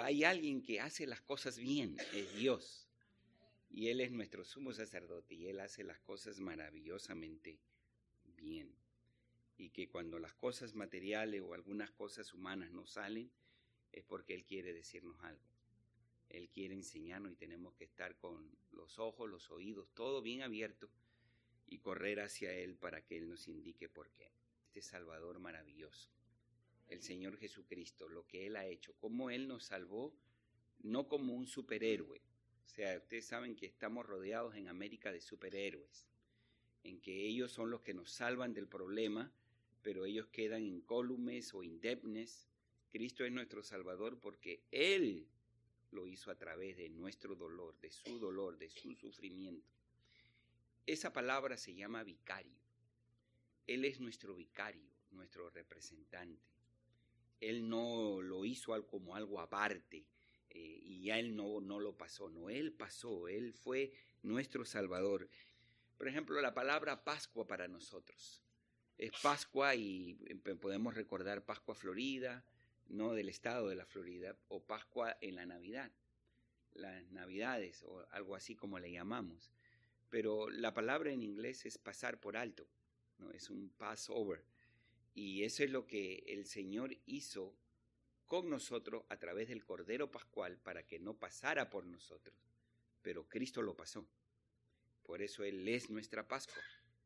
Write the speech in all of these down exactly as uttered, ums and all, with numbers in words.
hay alguien que hace las cosas bien, es Dios. Y Él es nuestro sumo sacerdote y Él hace las cosas maravillosamente bien. Y que cuando las cosas materiales o algunas cosas humanas no salen, es porque Él quiere decirnos algo. Él quiere enseñarnos y tenemos que estar con los ojos, los oídos, todo bien abierto y correr hacia Él para que Él nos indique por qué. Este Salvador maravilloso, el Señor Jesucristo, lo que Él ha hecho, cómo Él nos salvó, no como un superhéroe. O sea, ustedes saben que estamos rodeados en América de superhéroes, en que ellos son los que nos salvan del problema, pero ellos quedan incólumes o indemnes. Cristo es nuestro Salvador porque Él lo hizo a través de nuestro dolor, de su dolor, de su sufrimiento. Esa palabra se llama vicario. Él es nuestro vicario, nuestro representante. Él no lo hizo como algo aparte eh, y ya Él no, no lo pasó. No, Él pasó, Él fue nuestro Salvador. Por ejemplo, la palabra Pascua para nosotros. Es Pascua y podemos recordar Pascua Florida, no del estado de la Florida, o Pascua en la Navidad, las Navidades o algo así como le llamamos. Pero la palabra en inglés es pasar por alto, ¿no? Es un Passover. Y eso es lo que el Señor hizo con nosotros a través del Cordero Pascual para que no pasara por nosotros, pero Cristo lo pasó. Por eso Él es nuestra Pascua.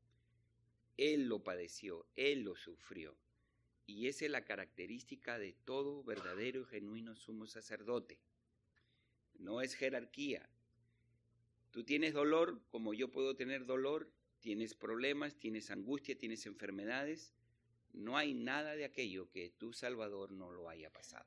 Él lo padeció, Él lo sufrió. Y esa es la característica de todo verdadero y genuino sumo sacerdote. No es jerarquía. Tú tienes dolor como yo puedo tener dolor, tienes problemas, tienes angustia, tienes enfermedades. No hay nada de aquello que tu Salvador no lo haya pasado.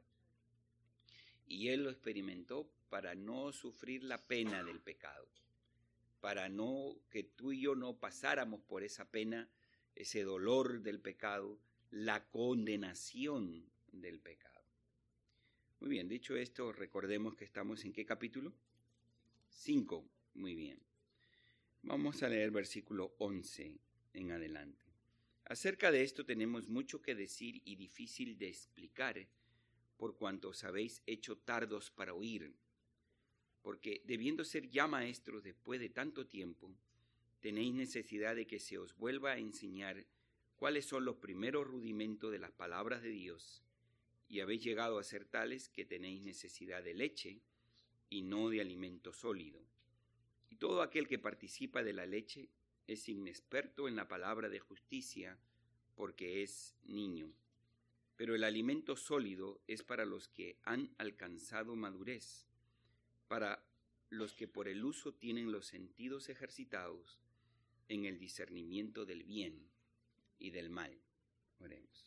Y Él lo experimentó para no sufrir la pena del pecado, para no que tú y yo no pasáramos por esa pena, ese dolor del pecado, la condenación del pecado. Muy bien, dicho esto, recordemos que estamos en ¿qué capítulo? cinco. Muy bien. Vamos a leer versículo once en adelante. Acerca de esto tenemos mucho que decir y difícil de explicar, por cuanto os habéis hecho tardos para oír. Porque debiendo ser ya maestros después de tanto tiempo, tenéis necesidad de que se os vuelva a enseñar cuáles son los primeros rudimentos de las palabras de Dios, y habéis llegado a ser tales que tenéis necesidad de leche y no de alimento sólido. Y todo aquel que participa de la leche es inexperto en la palabra de justicia, porque es niño. Pero el alimento sólido es para los que han alcanzado madurez, para los que por el uso tienen los sentidos ejercitados en el discernimiento del bien y del mal. Oremos.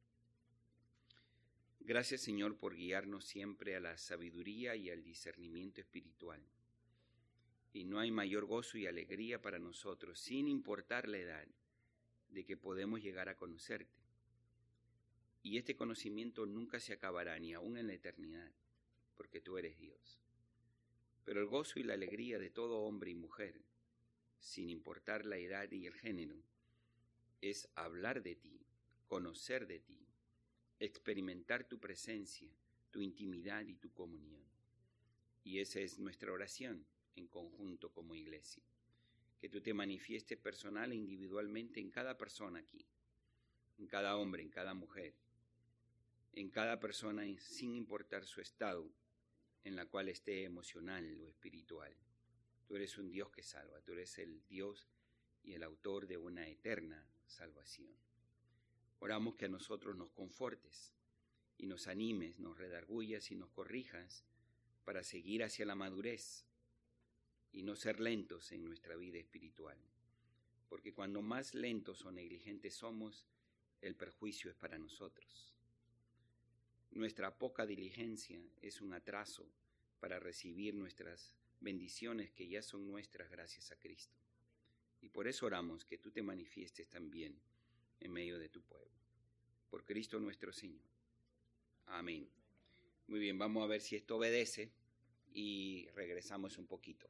Gracias, Señor, por guiarnos siempre a la sabiduría y al discernimiento espiritual. Y no hay mayor gozo y alegría para nosotros, sin importar la edad, de que podemos llegar a conocerte. Y este conocimiento nunca se acabará, ni aún en la eternidad, porque tú eres Dios. Pero el gozo y la alegría de todo hombre y mujer, sin importar la edad y el género, es hablar de ti, conocer de ti, experimentar tu presencia, tu intimidad y tu comunión. Y esa es nuestra oración en conjunto como iglesia. Que tú te manifiestes personal e individualmente en cada persona aquí, en cada hombre, en cada mujer, en cada persona sin importar su estado, en la cual esté emocional o espiritual. Tú eres un Dios que salva, tú eres el Dios y el autor de una eterna salvación. Oramos que a nosotros nos confortes y nos animes, nos redarguyas y nos corrijas para seguir hacia la madurez y no ser lentos en nuestra vida espiritual. Porque cuando más lentos o negligentes somos, el perjuicio es para nosotros. Nuestra poca diligencia es un atraso para recibir nuestras bendiciones que ya son nuestras gracias a Cristo. Y por eso oramos que tú te manifiestes también en medio de tu pueblo. Por Cristo nuestro Señor. Amén. Muy bien, vamos a ver si esto obedece y regresamos un poquito.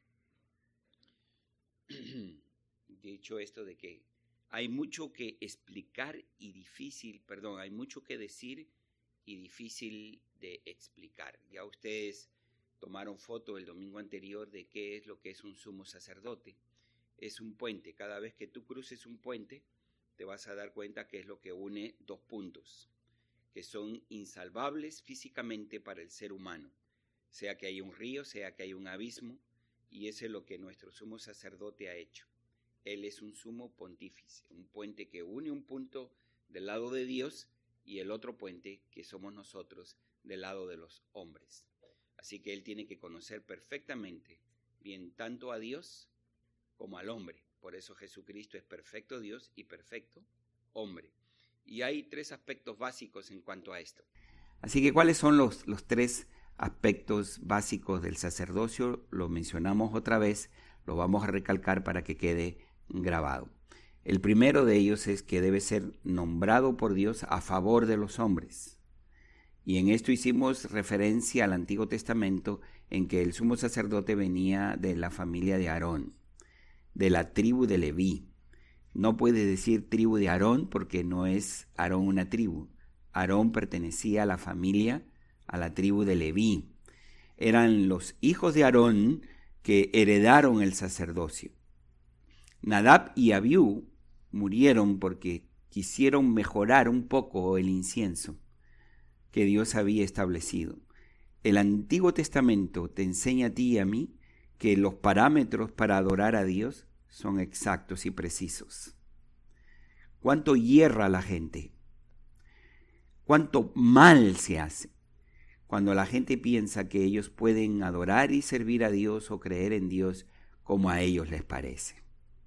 Dicho esto de que hay mucho que explicar y difícil, perdón, hay mucho que decir y difícil de de explicar. Ya ustedes tomaron foto el domingo anterior de qué es lo que es un sumo sacerdote. Es un puente. Cada vez que tú cruces un puente, te vas a dar cuenta que es lo que une dos puntos, que son insalvables físicamente para el ser humano, sea que haya un río, sea que haya un abismo, y eso es lo que nuestro sumo sacerdote ha hecho. Él es un sumo pontífice, un puente que une un punto del lado de Dios y el otro puente que somos nosotros del lado de los hombres. Así que él tiene que conocer perfectamente bien tanto a Dios como al hombre. Por eso Jesucristo es perfecto Dios y perfecto hombre. Y hay tres aspectos básicos en cuanto a esto. Así que, ¿cuáles son los, los tres aspectos básicos del sacerdocio? Lo mencionamos otra vez, lo vamos a recalcar para que quede grabado. El primero de ellos es que debe ser nombrado por Dios a favor de los hombres. Y en esto hicimos referencia al Antiguo Testamento, en que el sumo sacerdote venía de la familia de Aarón, de la tribu de Leví. No puede decir tribu de Aarón porque no es Aarón una tribu. Aarón pertenecía a la familia, a la tribu de Leví. Eran los hijos de Aarón que heredaron el sacerdocio. Nadab y Abiú murieron porque quisieron mejorar un poco el incienso que Dios había establecido. El Antiguo Testamento te enseña a ti y a mí que los parámetros para adorar a Dios son exactos y precisos. ¿Cuánto hierra la gente? ¿Cuánto mal se hace cuando la gente piensa que ellos pueden adorar y servir a Dios o creer en Dios como a ellos les parece?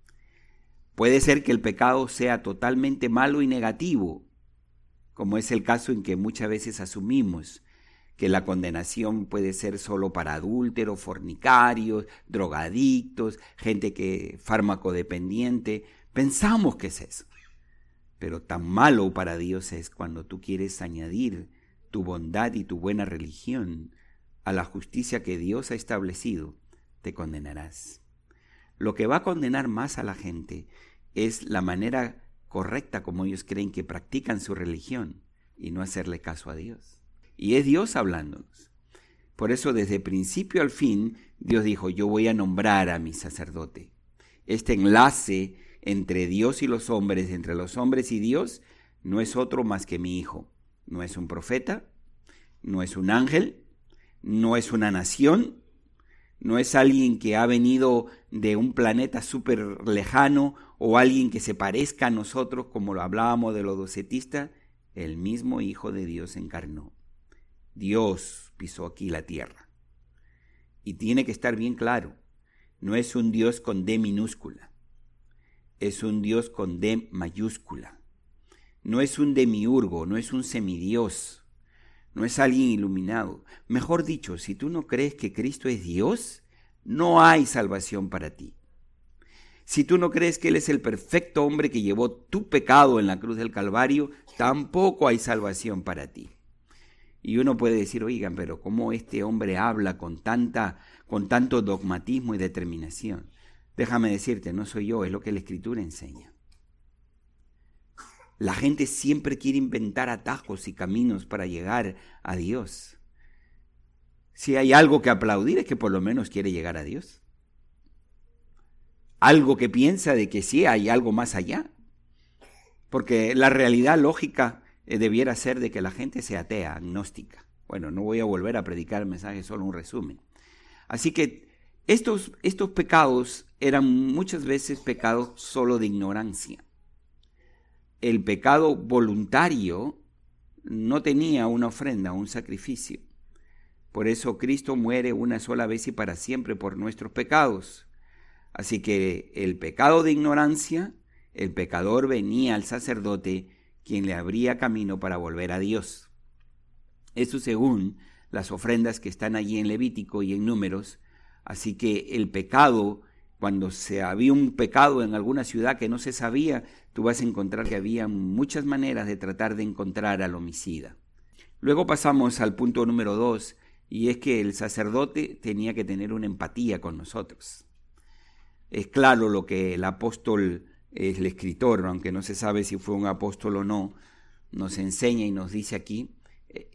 Puede ser que el pecado sea totalmente malo y negativo, como es el caso en que muchas veces asumimos que la condenación puede ser solo para adúlteros, fornicarios, drogadictos, gente que fármaco dependiente. Pensamos que es eso. Pero tan malo para Dios es cuando tú quieres añadir tu bondad y tu buena religión a la justicia que Dios ha establecido, te condenarás. Lo que va a condenar más a la gente es la manera correcta como ellos creen que practican su religión y no hacerle caso a Dios. Y es Dios hablándonos. Por eso desde principio al fin Dios dijo, yo voy a nombrar a mi sacerdote. Este enlace entre Dios y los hombres, entre los hombres y Dios, no es otro más que mi hijo. No es un profeta, no es un ángel, no es una nación, no es alguien que ha venido de un planeta súper lejano o alguien que se parezca a nosotros, como lo hablábamos de los docetistas. El mismo Hijo de Dios encarnó. Dios pisó aquí la tierra. Y tiene que estar bien claro, no es un Dios con D minúscula, es un Dios con D mayúscula. No es un demiurgo, no es un semidios, no es alguien iluminado. Mejor dicho, si tú no crees que Cristo es Dios, no hay salvación para ti. Si tú no crees que Él es el perfecto hombre que llevó tu pecado en la cruz del Calvario, tampoco hay salvación para ti. Y uno puede decir, oigan, pero ¿cómo este hombre habla con tanta, con tanto dogmatismo y determinación? Déjame decirte, no soy yo, es lo que la Escritura enseña. La gente siempre quiere inventar atajos y caminos para llegar a Dios. Si hay algo que aplaudir es que por lo menos quiere llegar a Dios. Algo que piensa de que sí hay algo más allá. Porque la realidad lógica eh, debiera ser de que la gente sea atea, agnóstica. Bueno, no voy a volver a predicar el mensaje, solo un resumen. Así que estos, estos pecados eran muchas veces pecados solo de ignorancia. El pecado voluntario no tenía una ofrenda, un sacrificio. Por eso Cristo muere una sola vez y para siempre por nuestros pecados. Así que el pecado de ignorancia, el pecador venía al sacerdote, quien le abría camino para volver a Dios. Eso según las ofrendas que están allí en Levítico y en Números. Así que el pecado, cuando se había un pecado en alguna ciudad que no se sabía, tú vas a encontrar que había muchas maneras de tratar de encontrar al homicida. Luego pasamos al punto número dos, y es que el sacerdote tenía que tener una empatía con nosotros. Es claro lo que el apóstol, el escritor, aunque no se sabe si fue un apóstol o no, nos enseña y nos dice aquí. El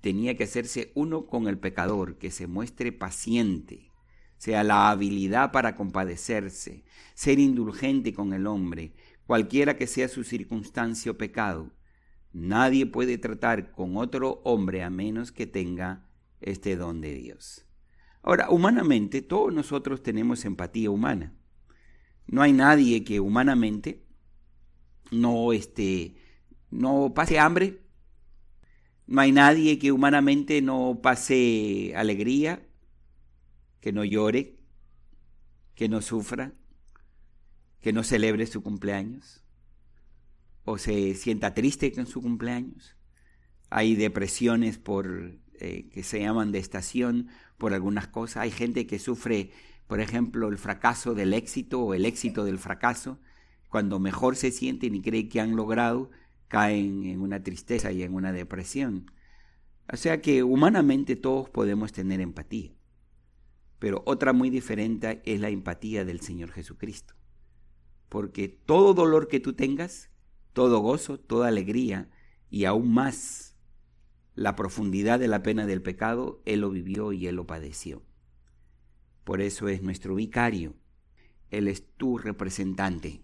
tenía que hacerse uno con el pecador, que se muestre paciente, sea la habilidad para compadecerse, ser indulgente con el hombre, cualquiera que sea su circunstancia o pecado. Nadie puede tratar con otro hombre a menos que tenga este don de Dios. Ahora, humanamente, todos nosotros tenemos empatía humana. No hay nadie que humanamente no, este, no pase hambre. No hay nadie que humanamente no pase alegría, que no llore, que no sufra, que no celebre su cumpleaños o se sienta triste con su cumpleaños. Hay depresiones por eh, que se llaman de estación por algunas cosas. Hay gente que sufre, por ejemplo, el fracaso del éxito o el éxito del fracaso. Cuando mejor se sienten y creen que han logrado, caen en una tristeza y en una depresión. O sea que humanamente todos podemos tener empatía. Pero otra muy diferente es la empatía del Señor Jesucristo. Porque todo dolor que tú tengas, todo gozo, toda alegría y aún más la profundidad de la pena del pecado, Él lo vivió y Él lo padeció. Por eso es nuestro vicario. Él es tu representante.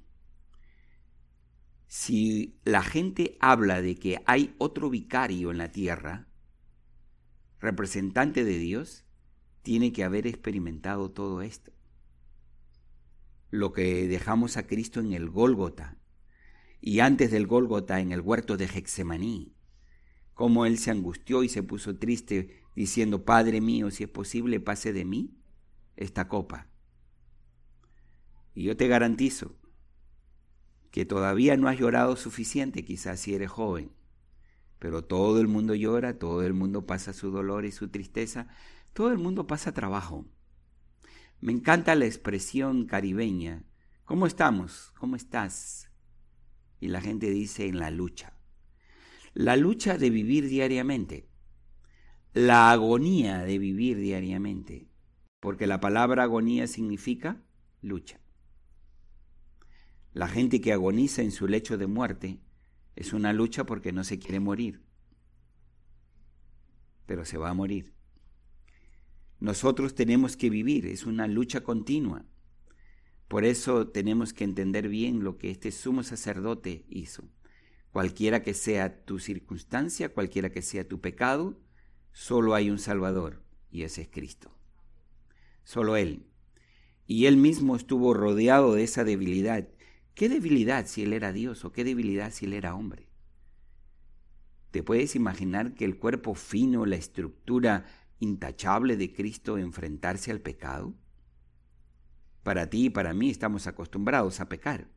Si la gente habla de que hay otro vicario en la tierra, representante de Dios, tiene que haber experimentado todo esto. Lo que dejamos a Cristo en el Gólgota y antes del Gólgota en el huerto de Getsemaní, cómo Él se angustió y se puso triste diciendo: Padre mío, si es posible, pase de mí esta copa. Y yo te garantizo que todavía no has llorado suficiente, quizás si eres joven, pero todo el mundo llora, todo el mundo pasa su dolor y su tristeza, todo el mundo pasa trabajo. Me encanta la expresión caribeña: ¿cómo estamos? ¿Cómo estás? Y la gente dice: en la lucha. La lucha de vivir diariamente, la agonía de vivir diariamente, porque la palabra agonía significa lucha. La gente que agoniza en su lecho de muerte es una lucha porque no se quiere morir, pero se va a morir. Nosotros tenemos que vivir, es una lucha continua. Por eso tenemos que entender bien lo que este sumo sacerdote hizo. Cualquiera que sea tu circunstancia, cualquiera que sea tu pecado, solo hay un Salvador, y ese es Cristo. Solo Él. Y Él mismo estuvo rodeado de esa debilidad. ¿Qué debilidad si Él era Dios o qué debilidad si Él era hombre? ¿Te puedes imaginar que el cuerpo fino, la estructura intachable de Cristo enfrentarse al pecado? Para ti y para mí estamos acostumbrados a pecar.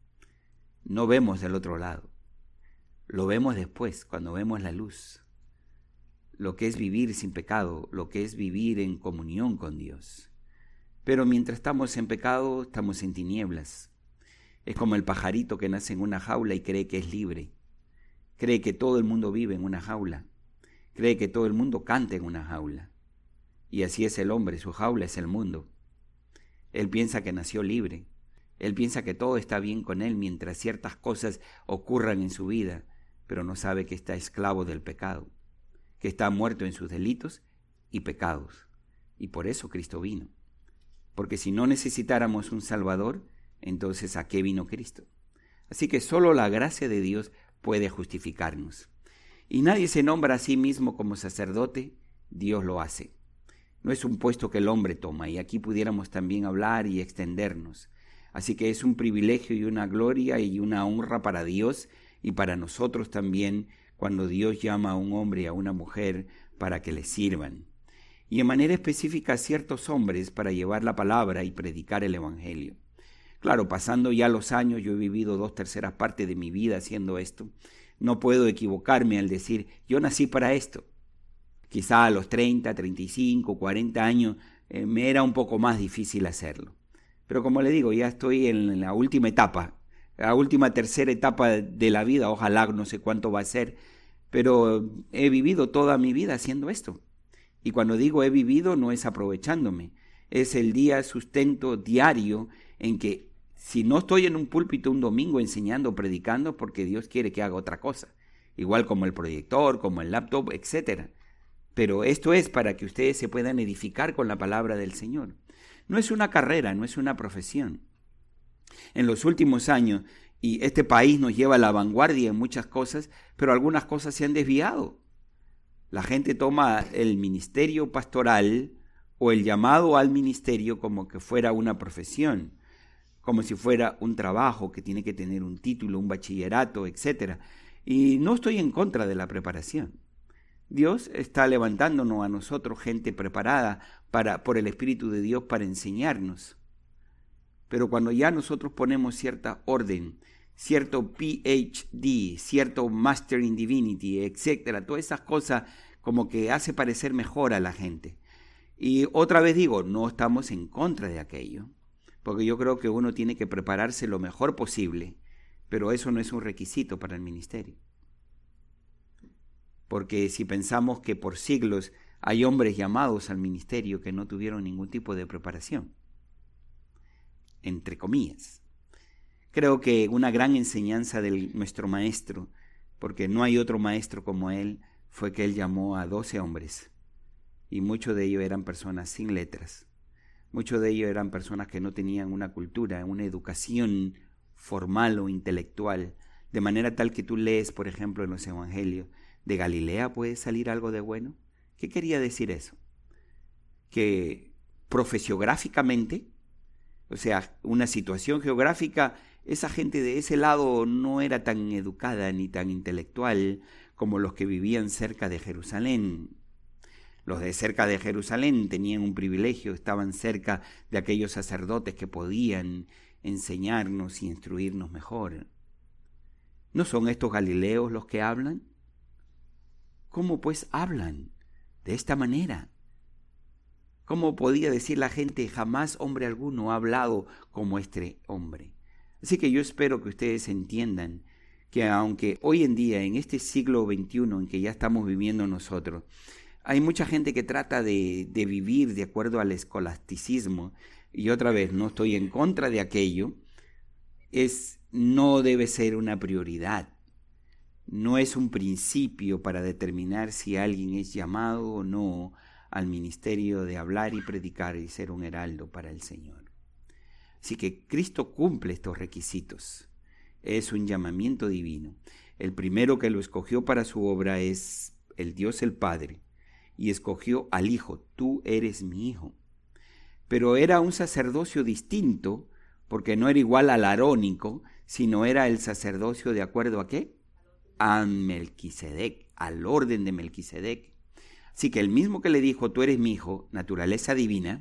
No vemos del otro lado. Lo vemos después, cuando vemos la luz. Lo que es vivir sin pecado, lo que es vivir en comunión con Dios. Pero mientras estamos en pecado, estamos en tinieblas. Es como el pajarito que nace en una jaula y cree que es libre. Cree que todo el mundo vive en una jaula. Cree que todo el mundo canta en una jaula. Y así es el hombre, su jaula es el mundo. Él piensa que nació libre. Él piensa que todo está bien con él mientras ciertas cosas ocurran en su vida, pero no sabe que está esclavo del pecado, que está muerto en sus delitos y pecados. Y por eso Cristo vino. Porque si no necesitáramos un Salvador, entonces ¿a qué vino Cristo? Así que solo la gracia de Dios puede justificarnos. Y nadie se nombra a sí mismo como sacerdote, Dios lo hace. No es un puesto que el hombre toma, y aquí pudiéramos también hablar y extendernos. Así que es un privilegio y una gloria y una honra para Dios y para nosotros también cuando Dios llama a un hombre y a una mujer para que le sirvan. Y en manera específica a ciertos hombres para llevar la palabra y predicar el evangelio. Claro, pasando ya los años, yo he vivido dos terceras partes de mi vida haciendo esto. No puedo equivocarme al decir, yo nací para esto. Quizá a los treinta, treinta y cinco, cuarenta años eh, me era un poco más difícil hacerlo. Pero como le digo, ya estoy en la última etapa, la última tercera etapa de la vida, ojalá no sé cuánto va a ser, pero he vivido toda mi vida haciendo esto. Y cuando digo he vivido, no es aprovechándome, es el día sustento diario en que si no estoy en un púlpito un domingo enseñando, predicando, porque Dios quiere que haga otra cosa, igual como el proyector, como el laptop, etcétera. Pero esto es para que ustedes se puedan edificar con la palabra del Señor. No es una carrera, no es una profesión. En los últimos años, y este país nos lleva a la vanguardia en muchas cosas, pero algunas cosas se han desviado. La gente toma el ministerio pastoral o el llamado al ministerio como que fuera una profesión, como si fuera un trabajo que tiene que tener un título, un bachillerato, etcétera. Y no estoy en contra de la preparación. Dios está levantándonos a nosotros gente preparada para, por el Espíritu de Dios para enseñarnos. Pero cuando ya nosotros ponemos cierta orden, cierto P H D, cierto Master in Divinity, etcétera, todas esas cosas como que hace parecer mejor a la gente. Y otra vez digo, no estamos en contra de aquello, porque yo creo que uno tiene que prepararse lo mejor posible, pero eso no es un requisito para el ministerio. Porque si pensamos que por siglos hay hombres llamados al ministerio que no tuvieron ningún tipo de preparación, entre comillas. Creo que una gran enseñanza de nuestro maestro, porque no hay otro maestro como él, fue que él llamó a doce hombres, y muchos de ellos eran personas sin letras. Muchos de ellos eran personas que no tenían una cultura, una educación formal o intelectual, de manera tal que tú lees, por ejemplo, en los evangelios, ¿de Galilea puede salir algo de bueno? ¿Qué quería decir eso? Que profesiográficamente, o sea, una situación geográfica, esa gente de ese lado no era tan educada ni tan intelectual como los que vivían cerca de Jerusalén. Los de cerca de Jerusalén tenían un privilegio, estaban cerca de aquellos sacerdotes que podían enseñarnos y instruirnos mejor. ¿No son estos galileos los que hablan? ¿Cómo pues hablan de esta manera? ¿Cómo podía decir la gente, jamás hombre alguno ha hablado como este hombre? Así que yo espero que ustedes entiendan que aunque hoy en día, en este siglo veintiuno en que ya estamos viviendo nosotros, hay mucha gente que trata de, de vivir de acuerdo al escolasticismo, y otra vez no estoy en contra de aquello, es, no debe ser una prioridad. No es un principio para determinar si alguien es llamado o no al ministerio de hablar y predicar y ser un heraldo para el Señor. Así que Cristo cumple estos requisitos. Es un llamamiento divino. El primero que lo escogió para su obra es el Dios el Padre, y escogió al Hijo. Tú eres mi Hijo. Pero era un sacerdocio distinto, porque no era igual al arónico, sino era el sacerdocio de acuerdo a ¿qué? A Melquisedec, al orden de Melquisedec. Así que el mismo que le dijo, tú eres mi hijo, naturaleza divina,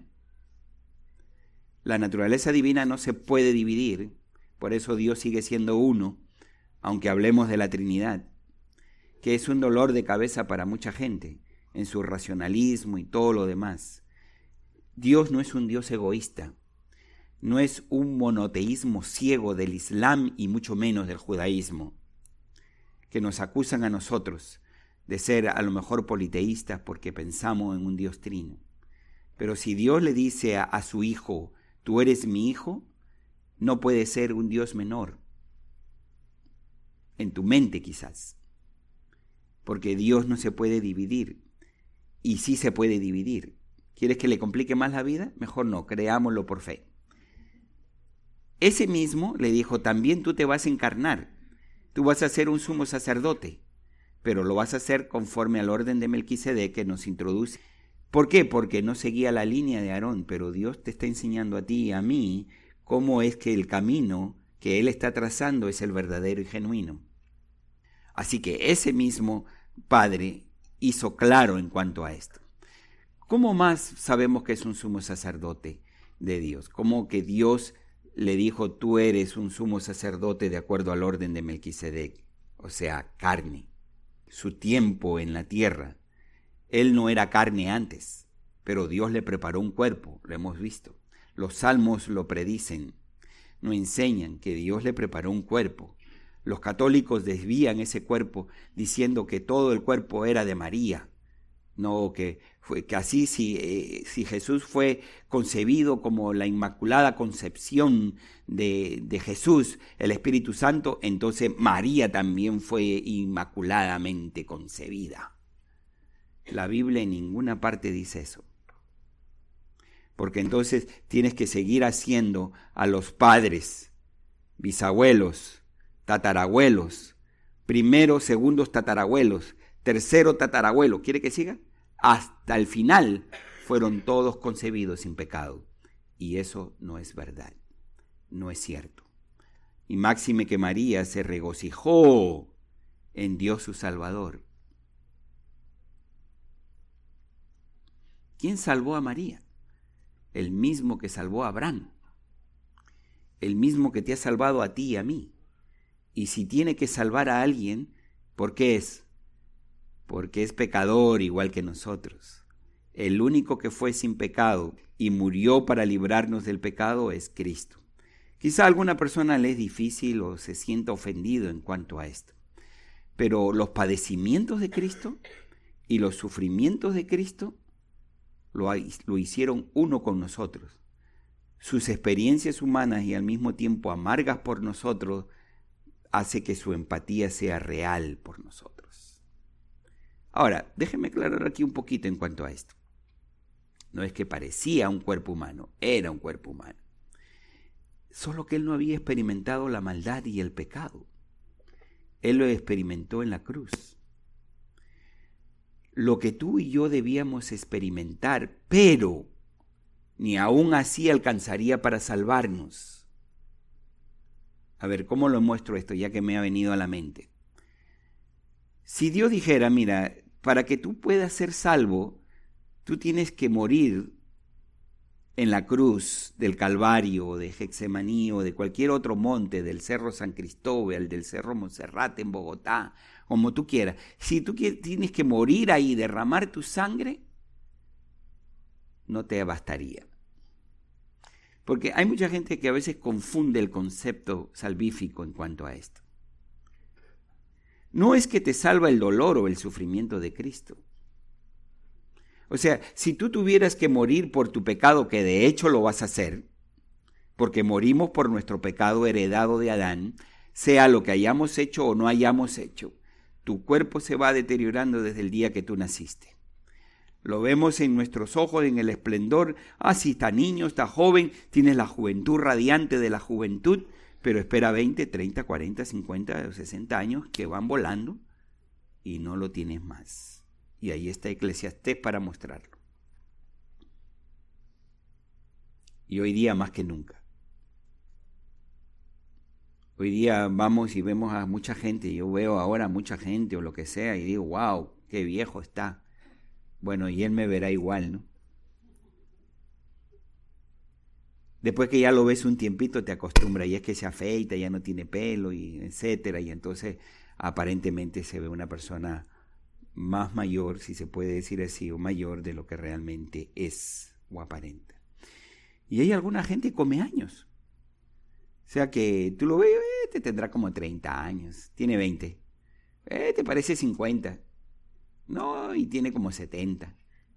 la naturaleza divina no se puede dividir, por eso Dios sigue siendo uno, aunque hablemos de la Trinidad, que es un dolor de cabeza para mucha gente, en su racionalismo y todo lo demás. Dios no es un Dios egoísta, no es un monoteísmo ciego del Islam y mucho menos del judaísmo, que nos acusan a nosotros de ser a lo mejor politeístas porque pensamos en un Dios trino. Pero si Dios le dice a, a su hijo, tú eres mi hijo, no puede ser un Dios menor. En tu mente quizás. Porque Dios no se puede dividir. Y sí se puede dividir. ¿Quieres que le complique más la vida? Mejor no, creámoslo por fe. Ese mismo le dijo, también tú te vas a encarnar. Tú vas a ser un sumo sacerdote, pero lo vas a hacer conforme al orden de Melquisedec que nos introduce. ¿Por qué? Porque no seguía la línea de Aarón, pero Dios te está enseñando a ti y a mí cómo es que el camino que Él está trazando es el verdadero y genuino. Así que ese mismo Padre hizo claro en cuanto a esto. ¿Cómo más sabemos que es un sumo sacerdote de Dios? ¿Cómo que Dios le dijo, tú eres un sumo sacerdote de acuerdo al orden de Melquisedec? O sea, carne. Su tiempo en la tierra. Él no era carne antes, pero Dios le preparó un cuerpo, lo hemos visto. Los salmos lo predicen, nos enseñan que Dios le preparó un cuerpo. Los católicos desvían ese cuerpo diciendo que todo el cuerpo era de María. No, que, fue, que así si, eh, si Jesús fue concebido como la inmaculada concepción de, de Jesús, el Espíritu Santo, entonces María también fue inmaculadamente concebida. La Biblia en ninguna parte dice eso. Porque entonces tienes que seguir haciendo a los padres, bisabuelos, tatarabuelos, primeros, segundos tatarabuelos, tercero tatarabuelo. ¿Quiere que siga? Hasta el final fueron todos concebidos sin pecado. Y eso no es verdad, no es cierto. Y máxime que María se regocijó en Dios su Salvador. ¿Quién salvó a María? El mismo que salvó a Abraham, el mismo que te ha salvado a ti y a mí. Y si tiene que salvar a alguien, ¿por qué es? Porque es pecador igual que nosotros. El único que fue sin pecado y murió para librarnos del pecado es Cristo. Quizá a alguna persona le es difícil o se sienta ofendido en cuanto a esto, pero los padecimientos de Cristo y los sufrimientos de Cristo Lo, lo hicieron uno con nosotros. Sus experiencias humanas y al mismo tiempo amargas por nosotros hace que su empatía sea real por nosotros. Ahora, déjenme aclarar aquí un poquito en cuanto a esto. No es que parecía un cuerpo humano, era un cuerpo humano. Solo que él no había experimentado la maldad y el pecado. Él lo experimentó en la cruz. Lo que tú y yo debíamos experimentar, pero ni aún así alcanzaría para salvarnos. A ver, ¿cómo lo muestro esto ya que me ha venido a la mente? Si Dios dijera, mira, para que tú puedas ser salvo, tú tienes que morir en la cruz del Calvario, o de Getsemaní, o de cualquier otro monte, del Cerro San Cristóbal, del Cerro Monserrate en Bogotá, como tú quieras. Si tú tienes que morir ahí, derramar tu sangre, no te bastaría. Porque hay mucha gente que a veces confunde el concepto salvífico en cuanto a esto. No es que te salva el dolor o el sufrimiento de Cristo. O sea, si tú tuvieras que morir por tu pecado, que de hecho lo vas a hacer, porque morimos por nuestro pecado heredado de Adán, sea lo que hayamos hecho o no hayamos hecho, tu cuerpo se va deteriorando desde el día que tú naciste. Lo vemos en nuestros ojos, en el esplendor. Ah, si está niño, está joven, tienes la juventud radiante de la juventud, pero espera veinte, treinta, cuarenta, cincuenta o sesenta años que van volando y no lo tienes más. Y ahí está Eclesiastés para mostrarlo. Y hoy día más que nunca. Hoy día vamos y vemos a mucha gente, yo veo ahora a mucha gente o lo que sea y digo, wow, qué viejo está. Bueno, y él me verá igual, ¿no? Después que ya lo ves un tiempito te acostumbras y es que se afeita, ya no tiene pelo y etcétera, y entonces aparentemente se ve una persona más mayor, si se puede decir así, o mayor de lo que realmente es o aparenta. Y hay alguna gente que come años. O sea que tú lo ves, eh, te tendrá como treinta años, tiene veinte. Eh, te parece cincuenta. No, y tiene como setenta.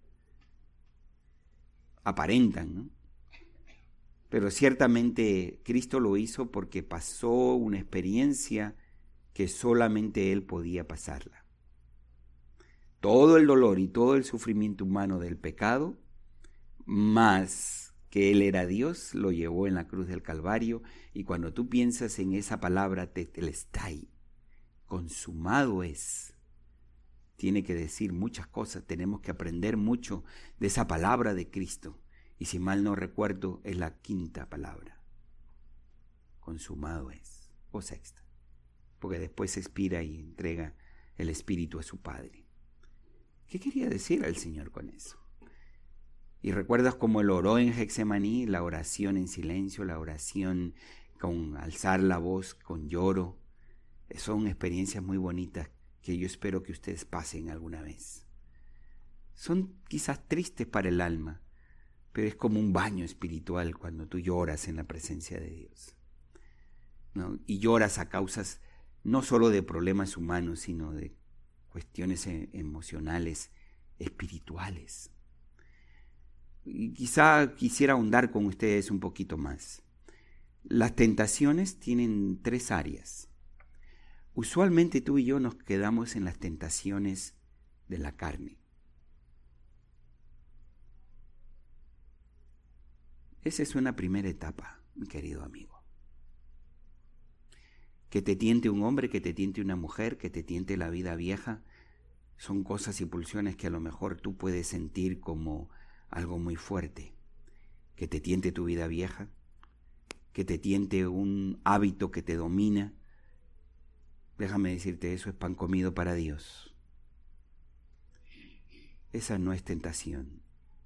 Aparentan, ¿no? Pero ciertamente Cristo lo hizo porque pasó una experiencia que solamente Él podía pasarla. Todo el dolor y todo el sufrimiento humano del pecado, más que Él era Dios, lo llevó en la cruz del Calvario. Y cuando tú piensas en esa palabra tetelestai, consumado es, tiene que decir muchas cosas. Tenemos que aprender mucho de esa palabra de Cristo. Y si mal no recuerdo, es la quinta palabra. Consumado es, o sexta, porque después se expira y entrega el Espíritu a su Padre. ¿Qué quería decir el Señor con eso? Y recuerdas cómo Él oró en Getsemaní, la oración en silencio, la oración con alzar la voz, con lloro. Son experiencias muy bonitas que yo espero que ustedes pasen alguna vez. Son quizás tristes para el alma, pero es como un baño espiritual cuando tú lloras en la presencia de Dios, ¿no? Y lloras a causas no solo de problemas humanos, sino de cuestiones emocionales, espirituales. Y quizá quisiera ahondar con ustedes un poquito más. Las tentaciones tienen tres áreas. Usualmente tú y yo nos quedamos en las tentaciones de la carne. Esa es una primera etapa, mi querido amigo. Que te tiente un hombre, que te tiente una mujer, que te tiente la vida vieja, son cosas y pulsiones que a lo mejor tú puedes sentir como algo muy fuerte. Que te tiente tu vida vieja, que te tiente un hábito que te domina. Déjame decirte, eso es pan comido para Dios. Esa no es tentación.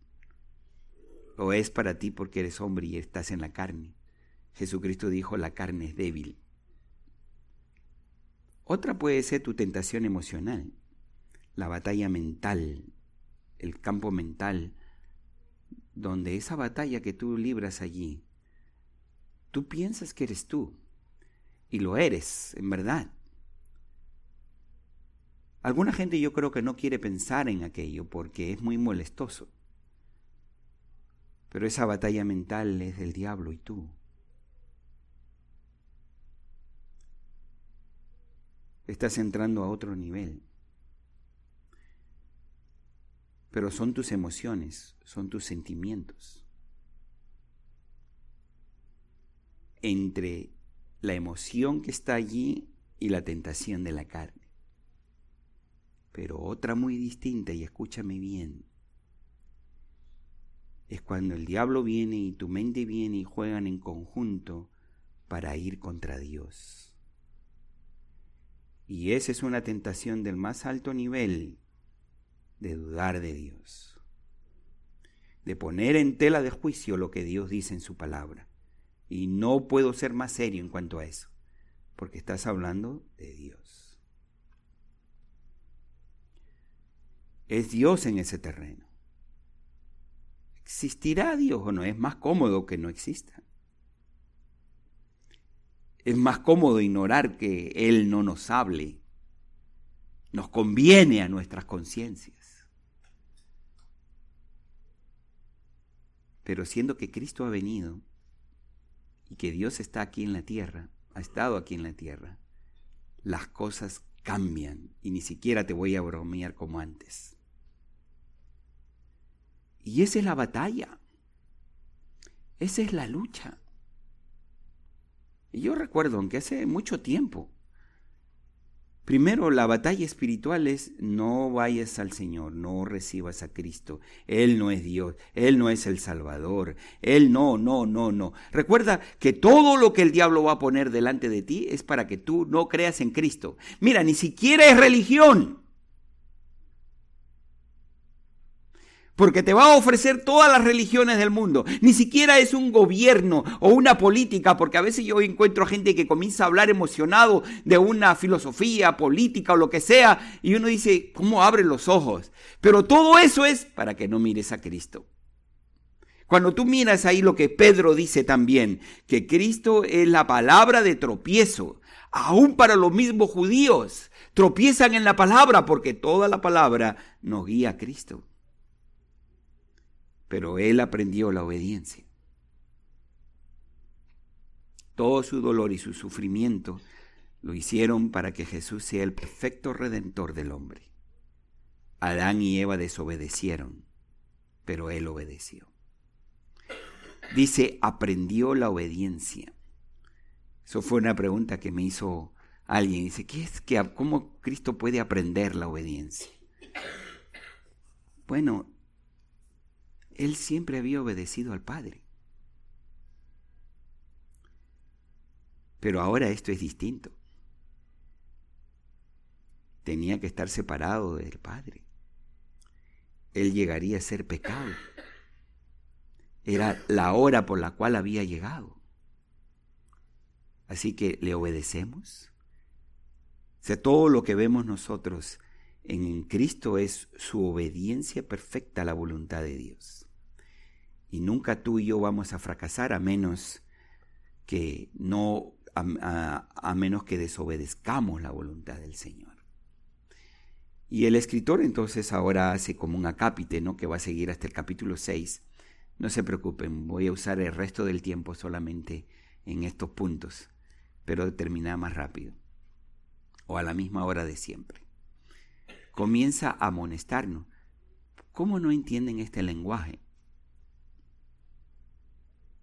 O es para ti porque eres hombre y estás en la carne. Jesucristo dijo, la carne es débil. Otra puede ser tu tentación emocional, la batalla mental, el campo mental, donde esa batalla que tú libras allí, tú piensas que eres tú, y lo eres, en verdad. Alguna gente yo creo que no quiere pensar en aquello porque es muy molestoso. Pero esa batalla mental es del diablo y tú. Estás entrando a otro nivel. Pero son tus emociones, son tus sentimientos. Entre la emoción que está allí y la tentación de la carne. Pero otra muy distinta, y escúchame bien, es cuando el diablo viene y tu mente viene y juegan en conjunto para ir contra Dios. Y esa es una tentación del más alto nivel, de dudar de Dios, de poner en tela de juicio lo que Dios dice en su palabra. Y no puedo ser más serio en cuanto a eso, porque estás hablando de Dios. Es Dios en ese terreno. ¿Existirá Dios o no? Es más cómodo que no exista. Es más cómodo ignorar que Él no nos hable. Nos conviene a nuestras conciencias. Pero siendo que Cristo ha venido y que Dios está aquí en la tierra, ha estado aquí en la tierra, las cosas cambian y ni siquiera te voy a bromear como antes. Y esa es la batalla. Esa es la lucha. Y yo recuerdo, aunque hace mucho tiempo, primero la batalla espiritual es no vayas al Señor, no recibas a Cristo. Él no es Dios, Él no es el Salvador. Él no, no, no, no. Recuerda que todo lo que el diablo va a poner delante de ti es para que tú no creas en Cristo. Mira, ni siquiera es religión. Porque te va a ofrecer todas las religiones del mundo. Ni siquiera es un gobierno o una política, porque a veces yo encuentro gente que comienza a hablar emocionado de una filosofía política o lo que sea, y uno dice, ¿cómo abre los ojos? Pero todo eso es para que no mires a Cristo. Cuando tú miras ahí lo que Pedro dice también, que Cristo es la palabra de tropiezo, aún para los mismos judíos, tropiezan en la palabra porque toda la palabra nos guía a Cristo. Pero él aprendió la obediencia. Todo su dolor y su sufrimiento lo hicieron para que Jesús sea el perfecto redentor del hombre. Adán y Eva desobedecieron, pero él obedeció. Dice, aprendió la obediencia. Eso fue una pregunta que me hizo alguien. Dice, ¿qué es que, cómo Cristo puede aprender la obediencia? Bueno, Él siempre había obedecido al Padre. Pero ahora esto es distinto. Tenía que estar separado del Padre. Él llegaría a ser pecado. Era la hora por la cual había llegado. Así que le obedecemos. O sea, todo lo que vemos nosotros en Cristo es su obediencia perfecta a la voluntad de Dios. Y nunca tú y yo vamos a fracasar a menos que no a, a, a menos que desobedezcamos la voluntad del Señor. Y el escritor entonces ahora hace como un acápite, ¿no? Que va a seguir hasta el capítulo seis. No se preocupen, voy a usar el resto del tiempo solamente en estos puntos, pero termina más rápido o a la misma hora de siempre. Comienza a amonestarnos. ¿Cómo no entienden este lenguaje?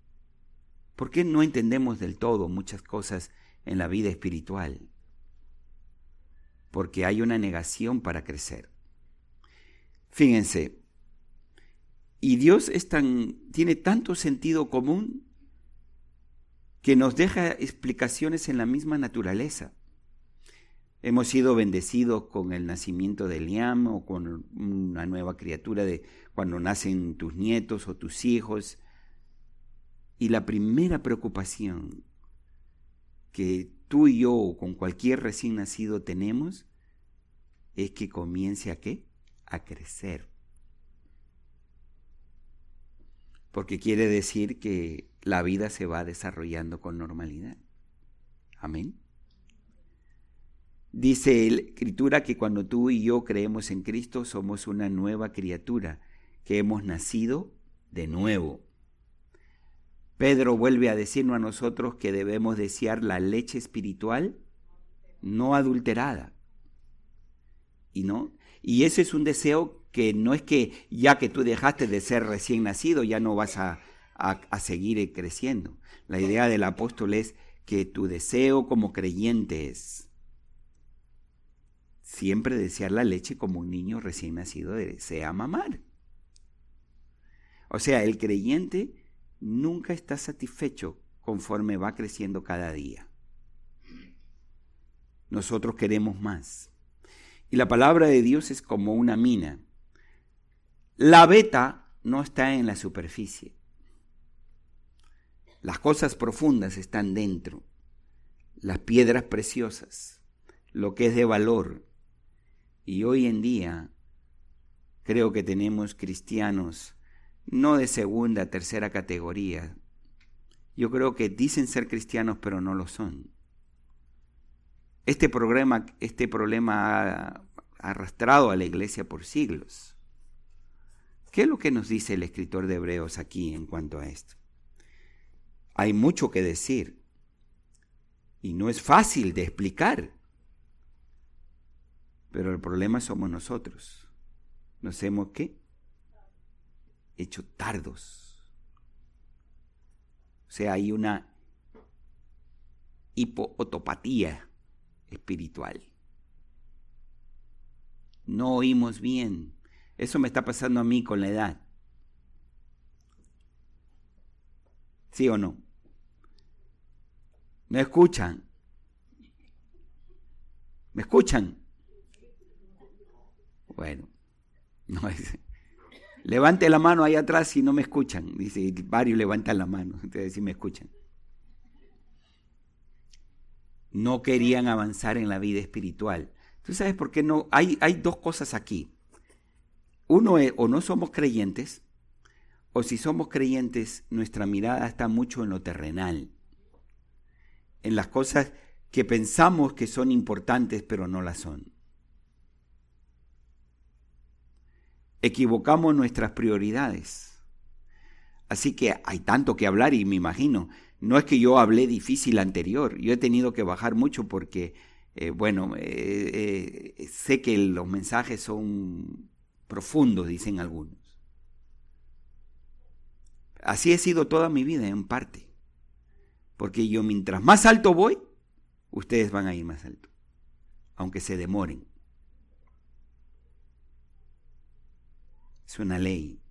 ¿Por qué no entendemos del todo muchas cosas en la vida espiritual? Porque hay una negación para crecer. Fíjense, y Dios es tan, tiene tanto sentido común que nos deja explicaciones en la misma naturaleza. Hemos sido bendecidos con el nacimiento de Liam o con una nueva criatura de cuando nacen tus nietos o tus hijos. Y la primera preocupación que tú y yo o con cualquier recién nacido tenemos es que comience a ¿qué? A crecer. Porque quiere decir que la vida se va desarrollando con normalidad. Amén. Dice la Escritura que cuando tú y yo creemos en Cristo somos una nueva criatura, que hemos nacido de nuevo. Pedro vuelve a decirnos a nosotros que debemos desear la leche espiritual no adulterada. ¿Y no? Y ese es un deseo que no es que ya que tú dejaste de ser recién nacido ya no vas a, a, a seguir creciendo. La idea del apóstol es que tu deseo como creyente es siempre desear la leche como un niño recién nacido desea mamar. O sea, el creyente nunca está satisfecho conforme va creciendo cada día. Nosotros queremos más. Y la palabra de Dios es como una mina. La beta no está en la superficie. Las cosas profundas están dentro. Las piedras preciosas, lo que es de valor. Y hoy en día creo que tenemos cristianos no de segunda, tercera categoría. Yo creo que dicen ser cristianos, pero no lo son. Este problema, este problema ha arrastrado a la iglesia por siglos. ¿Qué es lo que nos dice el escritor de Hebreos aquí en cuanto a esto? Hay mucho que decir y no es fácil de explicar. Pero el problema somos nosotros. Nos hemos, ¿qué? Hecho tardos. O sea, hay una hipootopatía espiritual. No oímos bien. Eso me está pasando a mí con la edad. ¿Sí o no? ¿Me escuchan? ¿Me escuchan? Bueno, no es... Levante la mano ahí atrás si no me escuchan. Dice, varios levantan la mano, ustedes sí me escuchan. No querían avanzar en la vida espiritual. ¿Tú sabes por qué no? Hay, hay dos cosas aquí. Uno es, o no somos creyentes, o si somos creyentes, nuestra mirada está mucho en lo terrenal, en las cosas que pensamos que son importantes, pero no las son. Equivocamos nuestras prioridades. Así que hay tanto que hablar y me imagino, no es que yo hablé difícil anterior, yo he tenido que bajar mucho porque, eh, bueno, eh, eh, sé que los mensajes son profundos, dicen algunos. Así he sido toda mi vida en parte, porque yo mientras más alto voy, ustedes van a ir más alto, aunque se demoren. Es una ley.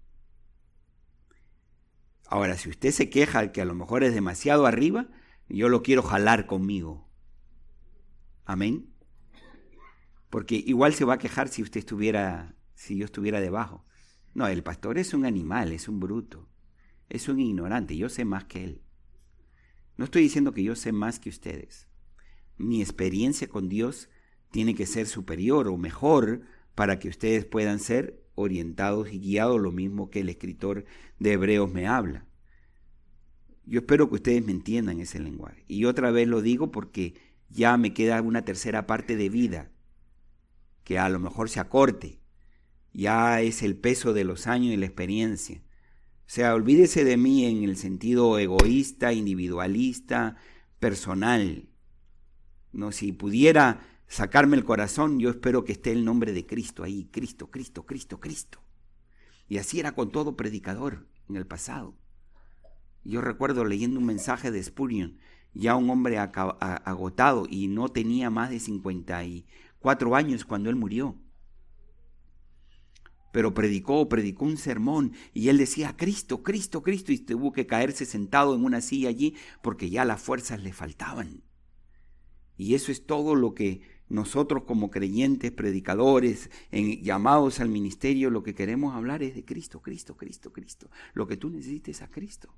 Ahora, si usted se queja de que a lo mejor es demasiado arriba, yo lo quiero jalar conmigo. Amén. Porque igual se va a quejar si usted estuviera, si yo estuviera debajo. No, el pastor es un animal, es un bruto, es un ignorante, yo sé más que él. No estoy diciendo que yo sé más que ustedes. Mi experiencia con Dios tiene que ser superior o mejor para que ustedes puedan ser orientados y guiados, lo mismo que el escritor de Hebreos me habla. Yo espero que ustedes me entiendan ese lenguaje. Y otra vez lo digo porque ya me queda una tercera parte de vida, que a lo mejor se acorte. Ya es el peso de los años y la experiencia. O sea, olvídese de mí en el sentido egoísta, individualista, personal. No, si pudiera sacarme el corazón, yo espero que esté el nombre de Cristo ahí. Cristo, Cristo, Cristo, Cristo. Y así era con todo predicador en el pasado. Yo recuerdo leyendo un mensaje de Spurgeon, ya un hombre agotado y no tenía más de cincuenta y cuatro años cuando él murió. Pero predicó, predicó un sermón y él decía, Cristo, Cristo, Cristo, y tuvo que caerse sentado en una silla allí porque ya las fuerzas le faltaban. Y eso es todo lo que nosotros como creyentes, predicadores, en, llamados al ministerio, lo que queremos hablar es de Cristo, Cristo, Cristo, Cristo. Lo que tú necesites a Cristo.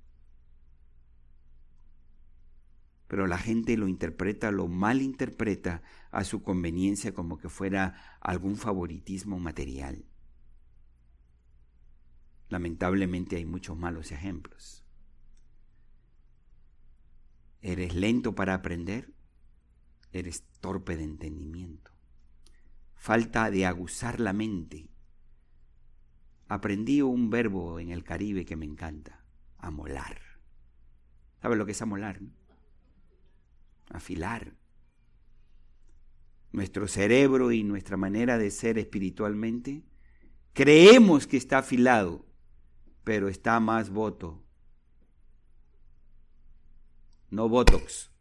Pero la gente lo interpreta, lo malinterpreta a su conveniencia como que fuera algún favoritismo material. Lamentablemente hay muchos malos ejemplos. ¿Eres lento para aprender? Eres torpe de entendimiento. Falta de aguzar la mente. Aprendí un verbo en el Caribe que me encanta, amolar. ¿Sabes lo que es amolar, no? Afilar. Nuestro cerebro y nuestra manera de ser espiritualmente, creemos que está afilado, pero está más boto. No botox.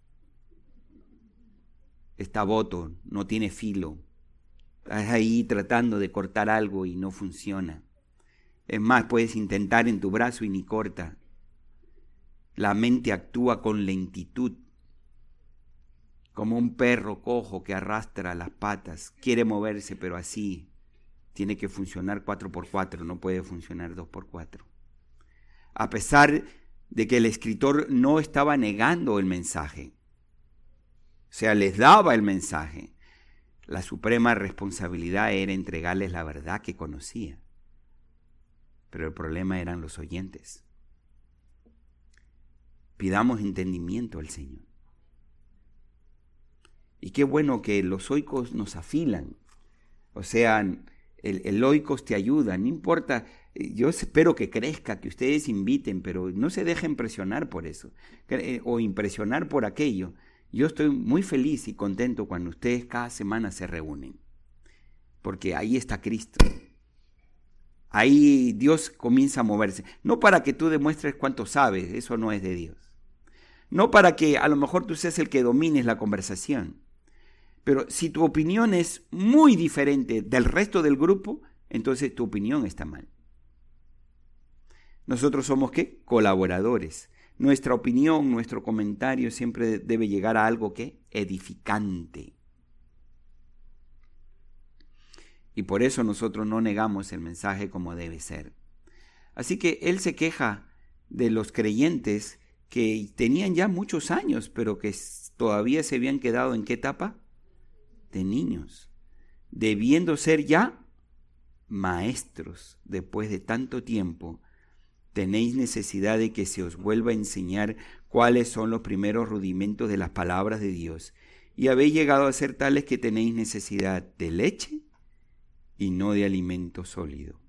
Está boto, no tiene filo. Estás ahí tratando de cortar algo y no funciona. Es más, puedes intentar en tu brazo y ni corta. La mente actúa con lentitud. Como un perro cojo que arrastra las patas, quiere moverse, pero así tiene que funcionar cuatro por cuatro, no puede funcionar dos por cuatro. A pesar de que el escritor no estaba negando el mensaje, o sea, les daba el mensaje, la suprema responsabilidad era entregarles la verdad que conocía. Pero el problema eran los oyentes. Pidamos entendimiento al Señor. Y qué bueno que los oikos nos afilan. O sea, el, el oikos te ayuda. No importa, yo espero que crezca, que ustedes inviten, pero no se dejen presionar por eso. O impresionar por aquello. Yo estoy muy feliz y contento cuando ustedes cada semana se reúnen. Porque ahí está Cristo. Ahí Dios comienza a moverse. No para que tú demuestres cuánto sabes, eso no es de Dios. No para que a lo mejor tú seas el que domines la conversación. Pero si tu opinión es muy diferente del resto del grupo, entonces tu opinión está mal. Nosotros somos, ¿qué? Colaboradores. Nuestra opinión, nuestro comentario siempre debe llegar a algo que edificante. Y por eso nosotros no negamos el mensaje como debe ser. Así que él se queja de los creyentes que tenían ya muchos años, pero que todavía se habían quedado ¿en qué etapa? De niños, debiendo ser ya maestros después de tanto tiempo. Tenéis necesidad de que se os vuelva a enseñar cuáles son los primeros rudimentos de las palabras de Dios, y habéis llegado a ser tales que tenéis necesidad de leche y no de alimento sólido.